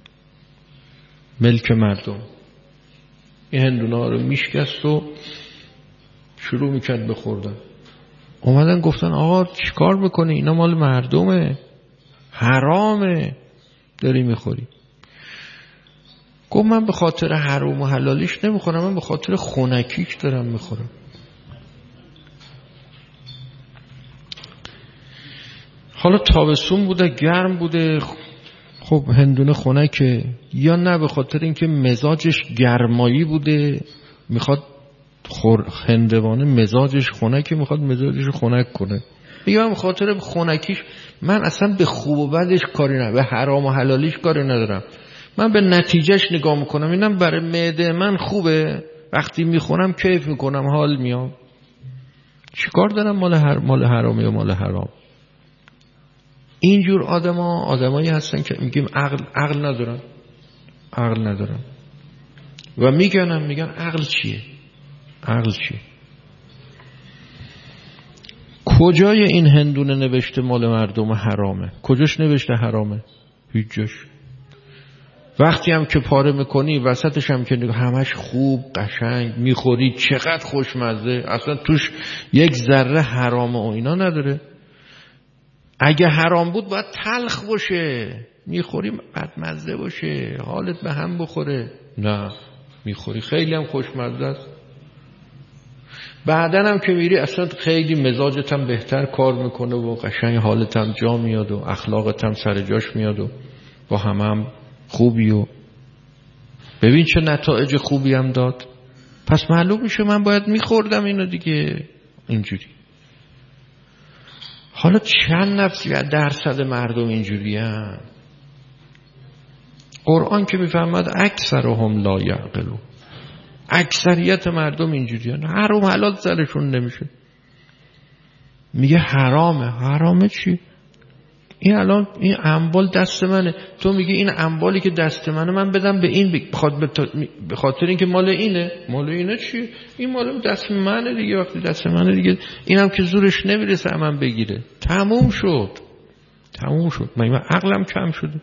ملک مردم، این هندونه ها رو میشکست و شروع میکرد بخوردن. اومدن گفتن آقا چیکار میکنی؟ اینا مال مردمه، حرامه داری میخوری. گفت من به خاطر حرام و حلالیش نمیخورم، من به خاطر خنکیش دارم میخورم. حالا تابستون بوده، گرم بوده، خب هندونه خنکه، یا نه به خاطر اینکه مزاجش گرمایی بوده میخواد خور هندوانه مزاجش خنکه میخواد مزاجش خنک کنه. میگم من به خاطر خنکیش، من اصلا به خوب و بدش کاری ندارم، به حرام و حلالیش کاری ندارم، من به نتیجهش نگاه میکنم، اینم برای معده من خوبه، وقتی میخورم کیف میکنم، حال میام، چیکار دارم مال هر مال حرامی و مال حرام. اینجور آدما آدمایی هستن که میگیم عقل عقل ندارن، عقل ندارن و میگنن میگن عقل چیه؟ عقل چیه؟ کجای این هندونه نوشته مال مردم حرامه؟ کجاش نوشته حرامه؟ هیچ جاش. وقتی هم که پاره میکنی وسطش هم که همش خوب قشنگ میخوری، چقدر خوشمزه، اصلا توش یک ذره حرام و اینا نداره. اگه حرام بود باید تلخ باشه، میخوری بدمزه باشه، حالت به هم بخوره. نه، میخوری خیلی هم خوشمزه است. بعدن هم که میری اصلا خیلی مزاجت هم بهتر کار میکنه و قشنگ حالت هم جا میاد و اخلاقت هم سر جاش میاد و با همه هم خوبی و ببین چه نتایج خوبی هم داد. پس معلوم میشه من باید میخوردم اینو دیگه. اینجوری حالا چند نفسی و درصد مردم اینجوری هم؟ قرآن که میفهمد اکثرهم لا یعقلون، اکثریت مردم اینجوری هم. حرام حلال سرشون نمیشه، میگه حرامه. حرامه چی؟ این الان این اموال دست منه، تو میگی این اموالی که دست منه من بدم به این به خاطر اینکه مال اینه. مال اینه چی؟ این مال دست منه دیگه، وقتی دست منه دیگه اینم که زورش نمیرسه من بگیره. تموم شد، تموم شد. من عقلم کم شده؟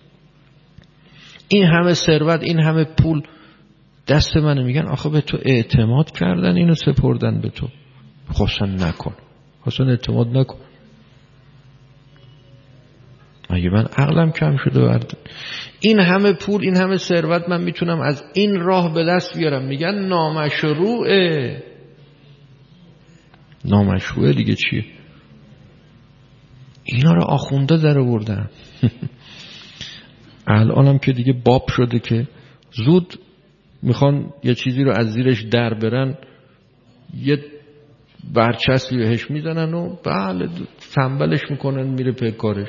این همه ثروت، این همه پول دست منه، میگن آخه به تو اعتماد کردن اینو سپردن به تو، خواستن نکن، خواستن اعتماد نکن. مگه من عقلم کم شده برد؟ این همه پول، این همه ثروت من میتونم از این راه به دست بیارم. میگن نامشروعه. نامشروعه دیگه چیه؟ اینا رو آخونده در آوردن. الانم که دیگه باب شده که زود میخوان یه چیزی رو از زیرش در برن، یه برچسبی بهش میزنن و بله تنبلش میکنن، میره پی کارش.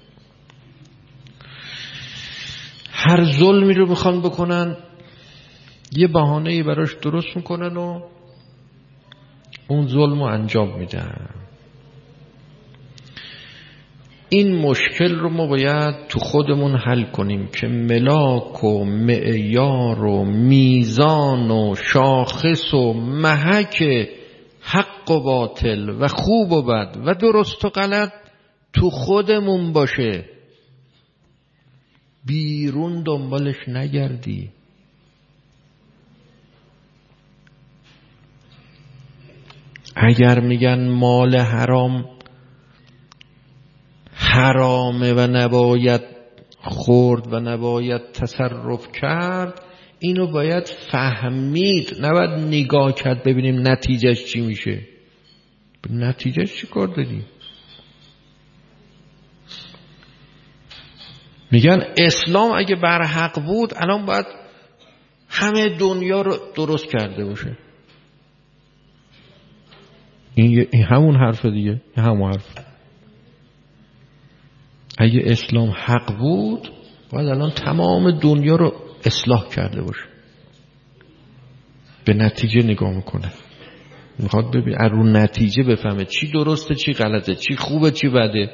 هر ظلمی رو میخوان بکنن یه بهانه‌ای براش درست میکنن و اون ظلم رو انجام میدن. این مشکل رو ما باید تو خودمون حل کنیم که ملاک و معیار و میزان و شاخص و محک حق و باطل و خوب و بد و درست و غلط تو خودمون باشه، بیرون دنبالش نگردی. اگر میگن مال حرام حرامه و نباید خورد و نباید تصرف کرد، اینو باید فهمید، نباید نگاه کرد ببینیم نتیجهش چی میشه. نتیجهش چی کار داریم؟ میگن اسلام اگه بر حق بود الان باید همه دنیا رو درست کرده باشه. این, این همون حرف دیگه، این همون حرف. اگه اسلام حق بود باید الان تمام دنیا رو اصلاح کرده باشه. به نتیجه نگاه میکنه. میخواد ببین از رو نتیجه بفهمه چی درسته چی غلطه، چی خوبه چی بده.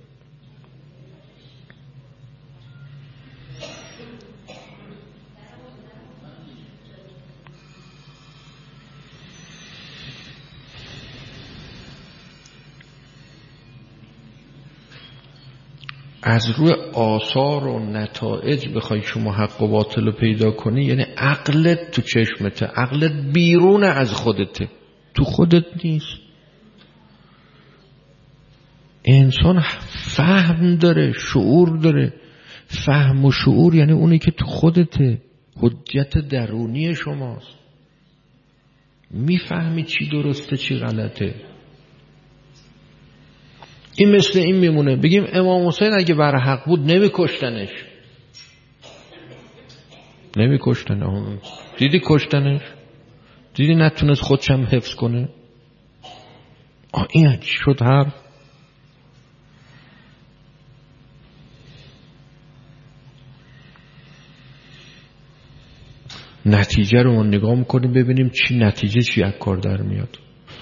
از روی آثار و نتایج بخوای شما حق و باطل رو پیدا کنی، یعنی عقلت تو چشمته، عقلت بیرون از خودته، تو خودت نیست. انسان فهم داره، شعور داره. فهم و شعور یعنی اونی که تو خودته، حجت درونی شماست، میفهمی چی درسته چی غلطه. این مثل این میمونه بگیم امام حسین اگه بر حق بود نمیکشتنش، نمیکشتنه. دیدی کشتنش؟ دیدی نتونست خودشم حفظ کنه؟ آه این شد حرف. نتیجه رو ما نگاه میکنیم ببینیم چی نتیجه چی از کار در میاد.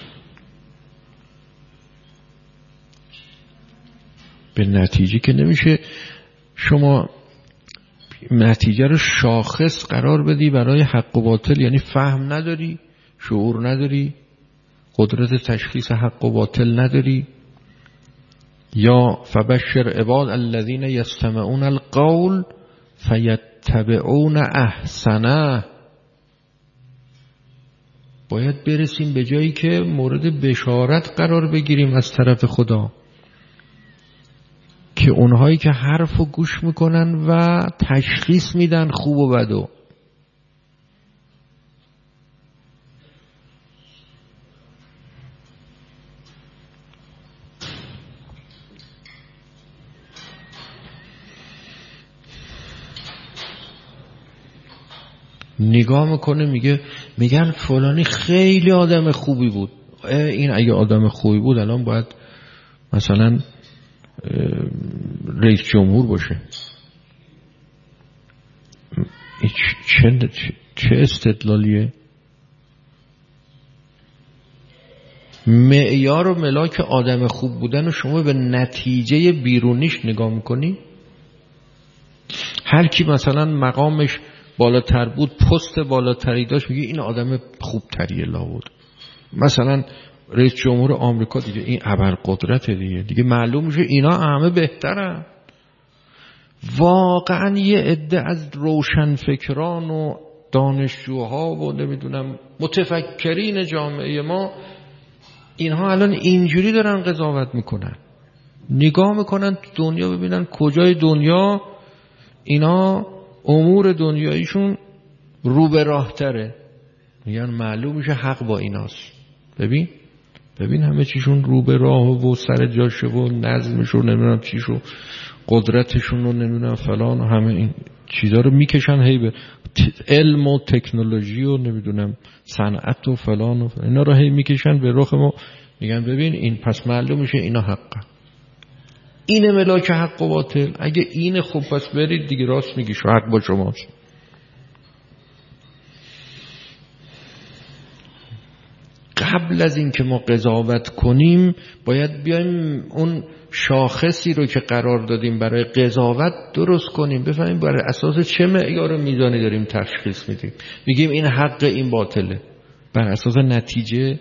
به نتیجه که نمیشه شما نتیجه رو شاخص قرار بدی برای حق و باطل، یعنی فهم نداری، شعور نداری، قدرت تشخیص حق و باطل نداری. یا فبشر عباد الذین یستمعون القول فیتبعون احسنه. باید برسیم به جایی که مورد بشارت قرار بگیریم از طرف خدا که اونهایی که حرفو گوش میکنن و تشخیص میدن خوب و بدو. نگاه میکنه میگه میگن فلانی خیلی آدم خوبی بود. این اگه آدم خوبی بود الان باید مثلا رئیس جمهور باشه. چه, چه استدلالیه؟ معیار و ملاک آدم خوب بودن و شما به نتیجه بیرونیش نگاه میکنی. هر کی مثلا مقامش بالاتر بود، پست بالاتری داشت، میگه این آدم خوب تریه لابد. مثلا رئیس جمهور آمریکا دیگه این ابرقدرت دیگه دیگه معلوم میشه اینا همه بهترن. واقعا یه عده از روشنفکران و دانشجوها و نمیدونم متفکرین جامعه ما، اینها الان اینجوری دارن قضاوت میکنن، نگاه میکنن تو دنیا ببینن کجای دنیا اینا امور دنیاییشون رو به راه تره، میگن معلوم میشه حق با ایناست. ببین ببین همه چیشون رو به راه و سر جاشه و نظمشون نمیدونم چیشو قدرتشون رو نمیدونم فلان و همه این چیزا رو میکشن هی به علم و تکنولوژی و نمیدونم صنعت و فلان و فلان. اینا رو هی میکشن به رخ ما، میگن ببین این پس معلوم میشه اینا حقه. اینه ملاک حق و باطل. اگه اینه خب پس برید دیگه، راست میگی شو حق با شماست. قبل از این که ما قضاوت کنیم باید بیایم اون شاخصی رو که قرار دادیم برای قضاوت درست کنیم، بفهمیم برای اساس چه معیار میزانی داریم تشخیص میدیم. میگیم این حق این باطله بر اساس نتیجه.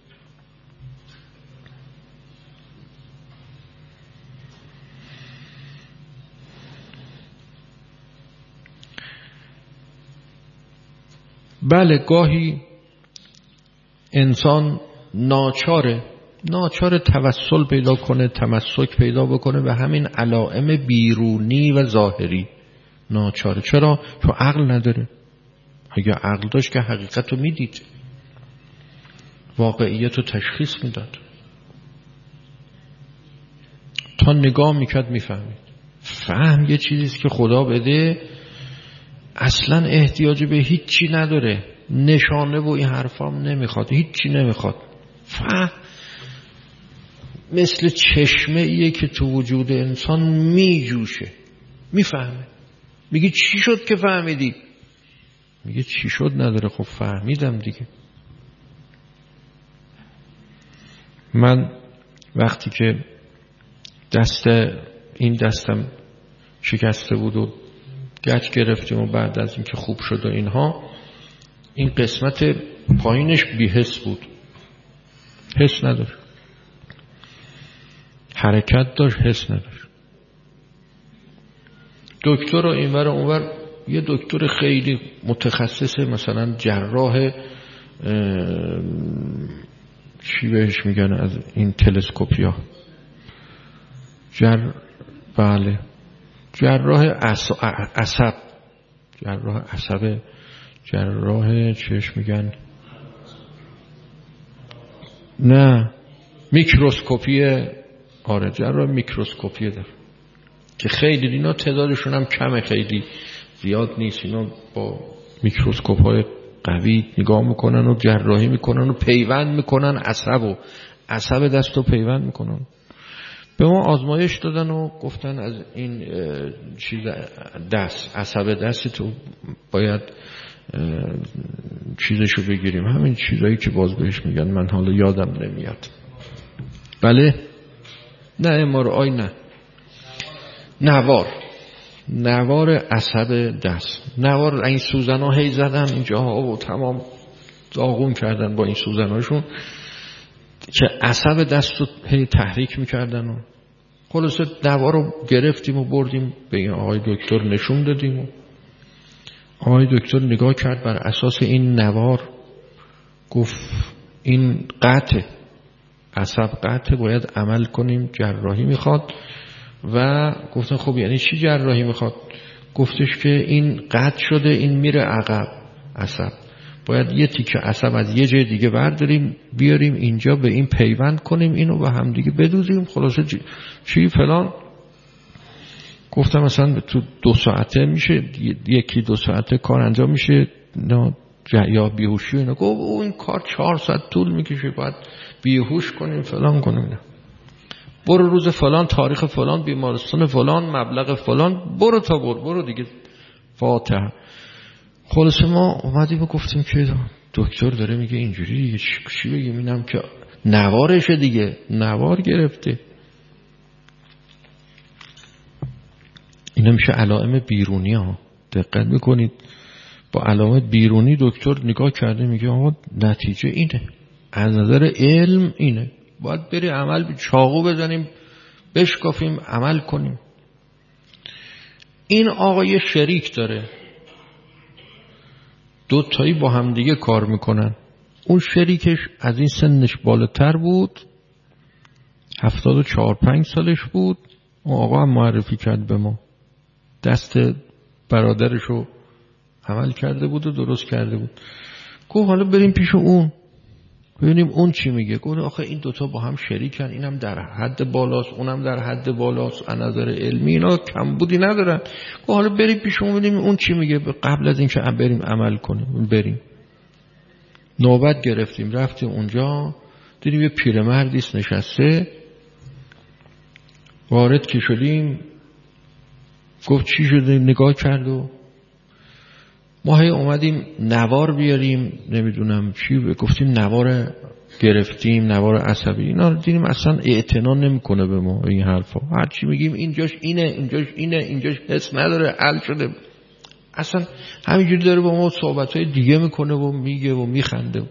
بله گاهی انسان ناچاره ناچاره توسل پیدا کنه، تمسک پیدا بکنه به همین علائم بیرونی و ظاهری. ناچاره. چرا؟ چون عقل نداره. اگه عقل داشت که حقیقت رو میدید، واقعیت رو تشخیص میداد، تا نگاه میکرد میفهمید. فهم یه چیزیست که خدا بده اصلا احتیاج به هیچی نداره، نشانه و این حرفام نمیخواد، هیچی نمیخواد. فهم مثل چشمه ایه که تو وجود انسان میجوشه، میفهمه. میگه چی شد که فهمیدی؟ میگه چی شد نداره، خب فهمیدم دیگه. من وقتی که دست این دستم شکسته بود و گچ گرفتیم و بعد از اینکه خوب شد و اینها، این قسمت پایینش بی‌حس بود، حس نداشت، حرکت داشت، حس نداشت. دکتر رو اینور اونور، یه دکتر خیلی متخصص مثلا جراح چی بهش میگن از این تلسکوپیا، جر بله جراح عصب، جراح عصب، جراح چیش میگن، نه میکروسکوپی، آره جراح میکروسکوپی داره که خیلی اینا تعدادشون هم کمه، خیلی زیاد نیست. اینا با میکروسکوپ های قوی نگاه میکنن و جراحی میکنن و پیوند میکنن عصب و عصب دست رو پیوند میکنن. به ما آزمایش دادن و گفتن از این چیز دست، عصب دست تو باید چیزشو بگیریم، همین چیزایی که باز بهش میگن، من حالا یادم نمیاد. بله نه ام آر آی، نه نوار، نوار عصب دست، نوار. این سوزن ها هی زدن اینجاها و تمام داغون کردن با این سوزن هاشون که عصب دست رو هی تحریک میکردن و خلاصه نوار رو گرفتیم و بردیم به این آقای دکتر نشون دادیم و آقای دکتر نگاه کرد بر اساس این نوار، گفت این قطع عصب قطع، باید عمل کنیم، جراحی میخواد. و گفتن خب یعنی چی جراحی میخواد؟ گفتش که این قطع شده، این میره عقب عصب، باید یه تیکه عصب از یه جای دیگه برداریم بیاریم اینجا، به این پیوند کنیم، اینو به هم دیگه بدوزیم، خلاصه چی فلان. گفتم مثلا تو دو ساعته میشه، یکی دو ساعته کار انجام میشه نه یا بیهوشی اینا. گفت این کار چهار ساعت طول میکشه، باید بیهوش کنیم فلان کنیم. برو روز فلان، تاریخ فلان، بیمارستان فلان، مبلغ فلان، برو تا برو برو دیگه فاتحه. خلاصه ما اومدیم و گفتیم که دکتر داره میگه اینجوری دیگه چی بگیم؟ اینم که نوارشه دیگه، نوار گرفته. اینا میشه علائم بیرونی ها، دقت میکنید. با علائم بیرونی دکتر نگاه کرده میگه آقا نتیجه اینه، از نظر علم اینه، باید بری عمل، چاقو بزنیم بشکافیم عمل کنیم. این آقای شریک داره، دو تایی با هم دیگه کار میکنن. اون شریکش از این سنش بالاتر بود، هفتاد و چهار پنج سالش بود. اون آقا هم معرفی کرد به ما، دست برادرشو عمل کرده بود و درست کرده بود. گفت حالا بریم پیش اون ببینیم اون چی میگه. گفت آخه این دوتا با هم شریکن، اینم در حد بالاست اونم در حد بالاست، از نظر علمی اینا کمبودی ندارن. گفت حالا بریم پیش اون ببینیم اون چی میگه قبل از اینکه بریم عمل کنیم. بریم نوبت گرفتیم، رفتیم اونجا، دیدیم یه پیرمردی است نشسته. وارد که شدیم گفت چی شده؟ نگاه کرد و ما هی اومدیم نوار بیاریم، نمیدونم چی، گفتیم نوار گرفتیم، نوار عصبی. اینا رو دیدیم اصلا اعتنا نمیکنه به ما این حرفا. هر چی میگیم اینجاش اینه، اینجاش اینه، اینجاش حس نداره، حل شده، اصلا همینجوری داره با ما صحبتهای دیگه میکنه و میگه و میخنده.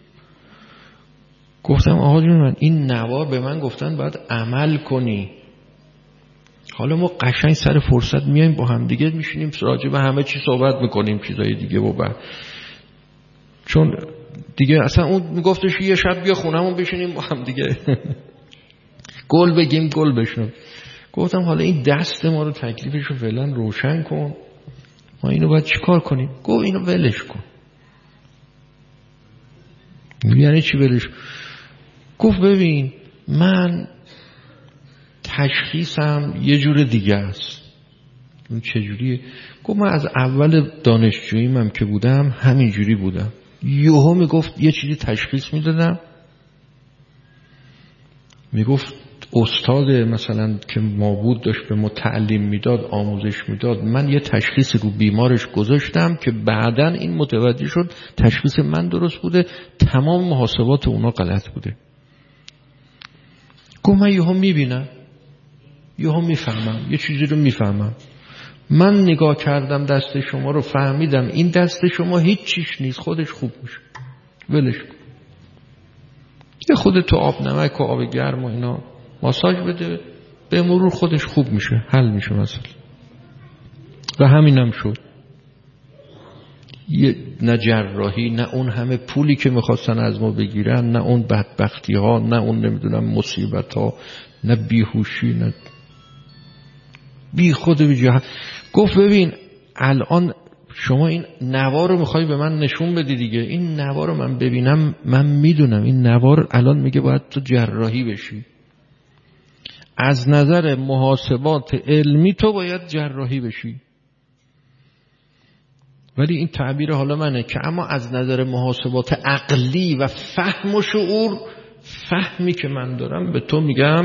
گفتم آقا جون من این نوار به من گفتن باید عمل کنی. حالا ما قشنگ سر فرصت میایم با هم دیگه میشینیم راجع به همه چی صحبت میکنیم، چیزای دیگه و بعد چون دیگه اصلا اون میگفتش یه شب بیا خونمون بشینیم با هم دیگه گل بگیم گل بشنم. گفتم حالا این دست ما رو تکلیفش رو فعلا روشن کن، ما اینو باید چیکار کنیم؟ گفت اینو ولش کن. یعنی چی ولش؟ گفت ببین من تشخیصم یه جور دیگه است. اون چجوریه؟ گفت من از اول دانشجوییم هم که بودم همین جوری بودم. یهو میگفت یه چیزی تشخیص میدادم، میگفت استاد مثلا که ما بود داشت به ما تعلیم میداد، آموزش میداد، من یه تشخیص رو بیمارش گذاشتم که بعداً این متوجه شد تشخیص من درست بوده، تمام محاسبات اونا غلط بوده. گفت من یهو میبینم، یهو میفهمم، یه چیزی رو میفهمم. من نگاه کردم دست شما رو، فهمیدم این دست شما هیچ چیش نیست، خودش خوب میشه، ولش کن. یه خودت تو آب نمک و آب گرم و اینا ماساژ بده، به مرور خودش خوب میشه، حل میشه مثلا. و همینم شد. نه جراحی، نه اون همه پولی که میخواستن از ما بگیرن، نه اون بدبختی ها، نه اون نمیدونم مصیبت ها، نه بیهوشی، نه بی خود بی جهت. گفت ببین الان شما این نوا رو میخوای به من نشون بدی دیگه، این نوا رو من ببینم، من میدونم این نوا رو الان میگه باید تو جراحی بشی. از نظر محاسبات علمی تو باید جراحی بشی. ولی این تعبیر حالا منه که اما از نظر محاسبات عقلی و فهم و شعور، فهمی که من دارم به تو میگم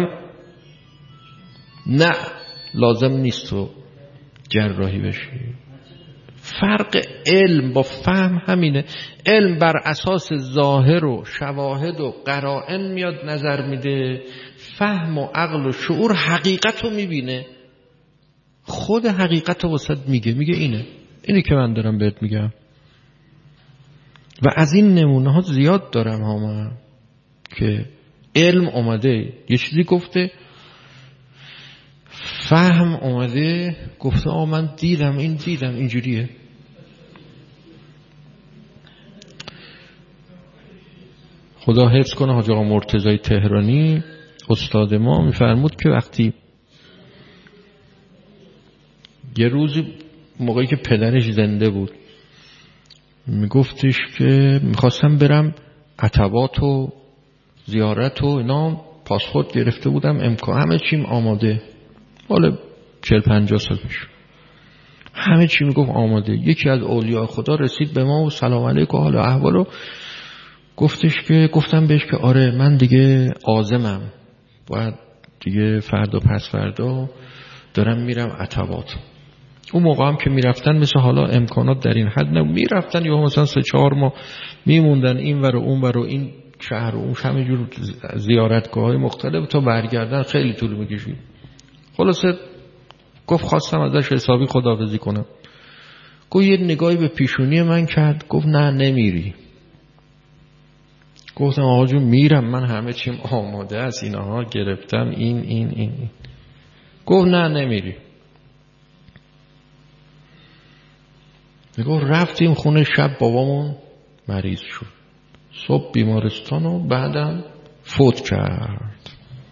نه، لازم نیست تو جراحی بشی. فرق علم با فهم همینه. علم بر اساس ظاهر و شواهد و قرائن میاد نظر میده، فهم و عقل و شعور حقیقت رو میبینه، خود حقیقت رو واسه میگه، میگه اینه، اینی که من دارم بهت میگم. و از این نمونه ها زیاد دارم ها من، که علم اومده یه چیزی گفته، فهم اومده گفته آه من دیدم، این دیدم اینجوریه. خدا حفظ کنه حاج آقا مرتضی تهرانی استاد ما میفرمود که وقتی یه روزی موقعی که پدرش زنده بود میگفتش که میخواستم برم عتبات و زیارت و اینا، پاسپورت گرفته بودم، امکان همه چیم آماده، حالا چهل پنجاه سال پیش همه چی میگفت آماده. یکی از اولیاء خدا رسید به ما و سلام علیکم حال و احوالو گفتش که گفتم بهش که آره من دیگه عازمم، باید دیگه فردا پس فردا دارم میرم عتبات. اون موقع هم که میرفتن مثل حالا امکانات در این حد نبود، میرفتن یا مثلا سه چهار ماه میموندن این ور و اون ور و این شهر و اون همه جور زیارتگاه های مختلف تا برگردن خیلی طول میکشید. خلاصه گفت خواستم ازش حسابی خداحافظی کنم. گفت یه نگاهی به پیشونی من کرد، گفت نه نمیری. گفتم آقا جون میرم، من همه چیم آماده است، اینها گرفتم، این این این, این. گفت نه نمیری. میگفت رفتیم خونه، شب بابامون مریض شد، صبح بیمارستان و بعدم فوت کرد.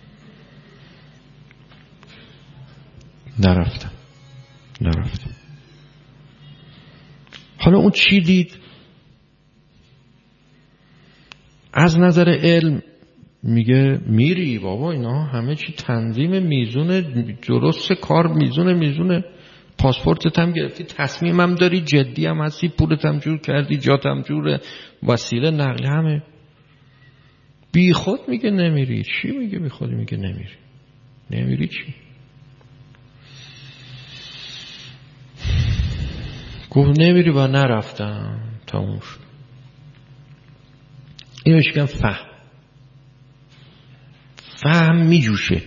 نرفتم نرفتم حالا اون چی دید؟ از نظر علم میگه میری بابا، اینا همه چی تنظیم میزونه، درست کار میزونه میزونه، پاسپورتت هم گرفتی، تصمیمم داری، جدی هم هستی، پولت هم جور کردی، جات هم جوره، وسیله نقل همه. بی خود میگه نمیری. چی میگه بی خودی میگه نمیری؟ نمیری چی؟ گفت نمیری و نرفتم، تموم شد. این بهش میگن فهم. فهم میجوشه،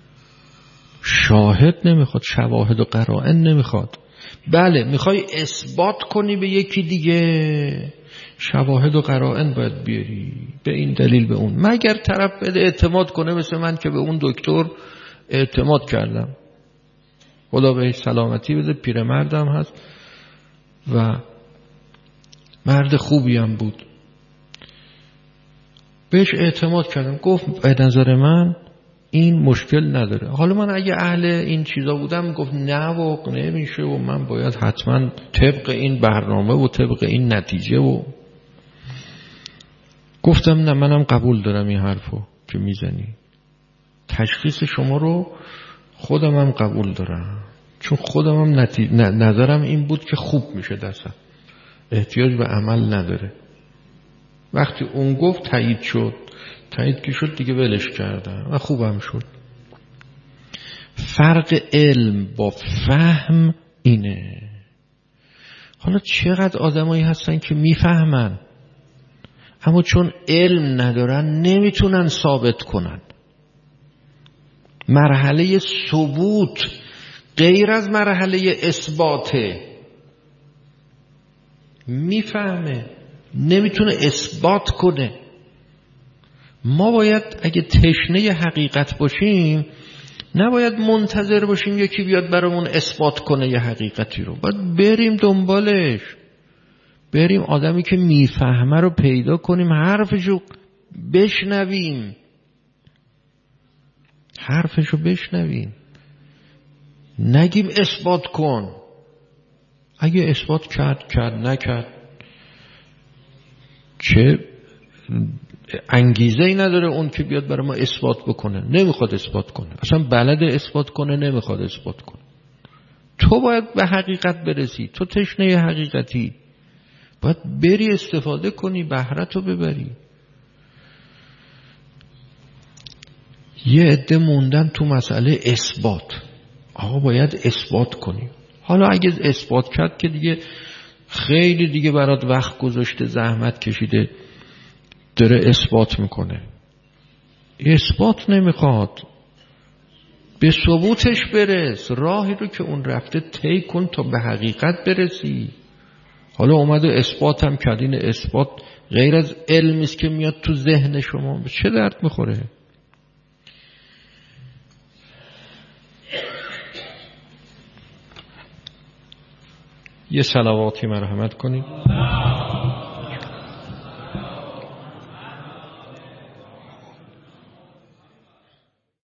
شاهد نمیخواد، شواهد و قرائن نمیخواد. بله میخوای اثبات کنی به یکی دیگه، شواهد و قرائن باید بیاری، به این دلیل به اون، مگر طرف بده اعتماد کنه، مثل من که به اون دکتر اعتماد کردم، خدا بهش سلامتی بده، پیرمردم هست و مرد خوبی هم بود، بهش اعتماد کردم، گفت به نظر من این مشکل نداره. حالا من اگه اهل این چیزا بودم گفت نه و نمیشه و من باید حتما طبق این برنامه و طبق این نتیجه و گفتم نه منم قبول دارم این حرفو که میزنی، تشخیص شما رو خودم هم قبول دارم، چون خودم هم نتیجه نظرم این بود که خوب میشه، دستم احتیاج به عمل نداره. وقتی اون گفت تایید شد، تایید که شد دیگه ولش کردم و خوبم شد. فرق علم با فهم اینه. حالا چقدر آدمایی هستن که میفهمن اما چون علم ندارن نمیتونن ثابت کنن. مرحله ثبوت غیر از مرحله اثباته. میفهمه، نمیتونه اثبات کنه. ما باید اگه تشنه حقیقت باشیم نباید منتظر باشیم یکی بیاد برامون اثبات کنه یه حقیقتی رو. باید بریم دنبالش، بریم آدمی که میفهمه رو پیدا کنیم، حرفشو بشنویم حرفشو بشنویم نگیم اثبات کن. اگه اثبات کرد کرد، نکرد چه انگیزه ای نداره اون که بیاد برای ما اثبات بکنه. نمیخواد اثبات کنه، اصلا بلد اثبات کنه نمیخواد اثبات کنه. تو باید به حقیقت برسی، تو تشنه حقیقتی، باید بری استفاده کنی، بهره‌تو ببری. یه عده موندن تو مسئله اثبات. آقا باید اثبات کنی. حالا اگه اثبات کرد که دیگه خیلی دیگه برات وقت گذاشته، زحمت کشیده، داره اثبات میکنه. اثبات نمیخواد، به ثبوتش برس. راهی رو که اون رفته طی کن تا به حقیقت برسی. حالا اومده اثبات هم کرد، این اثبات غیر از علمی است که میاد تو ذهن شما، به چه درد میخوره؟ یه صلواتی مرحمت کنید.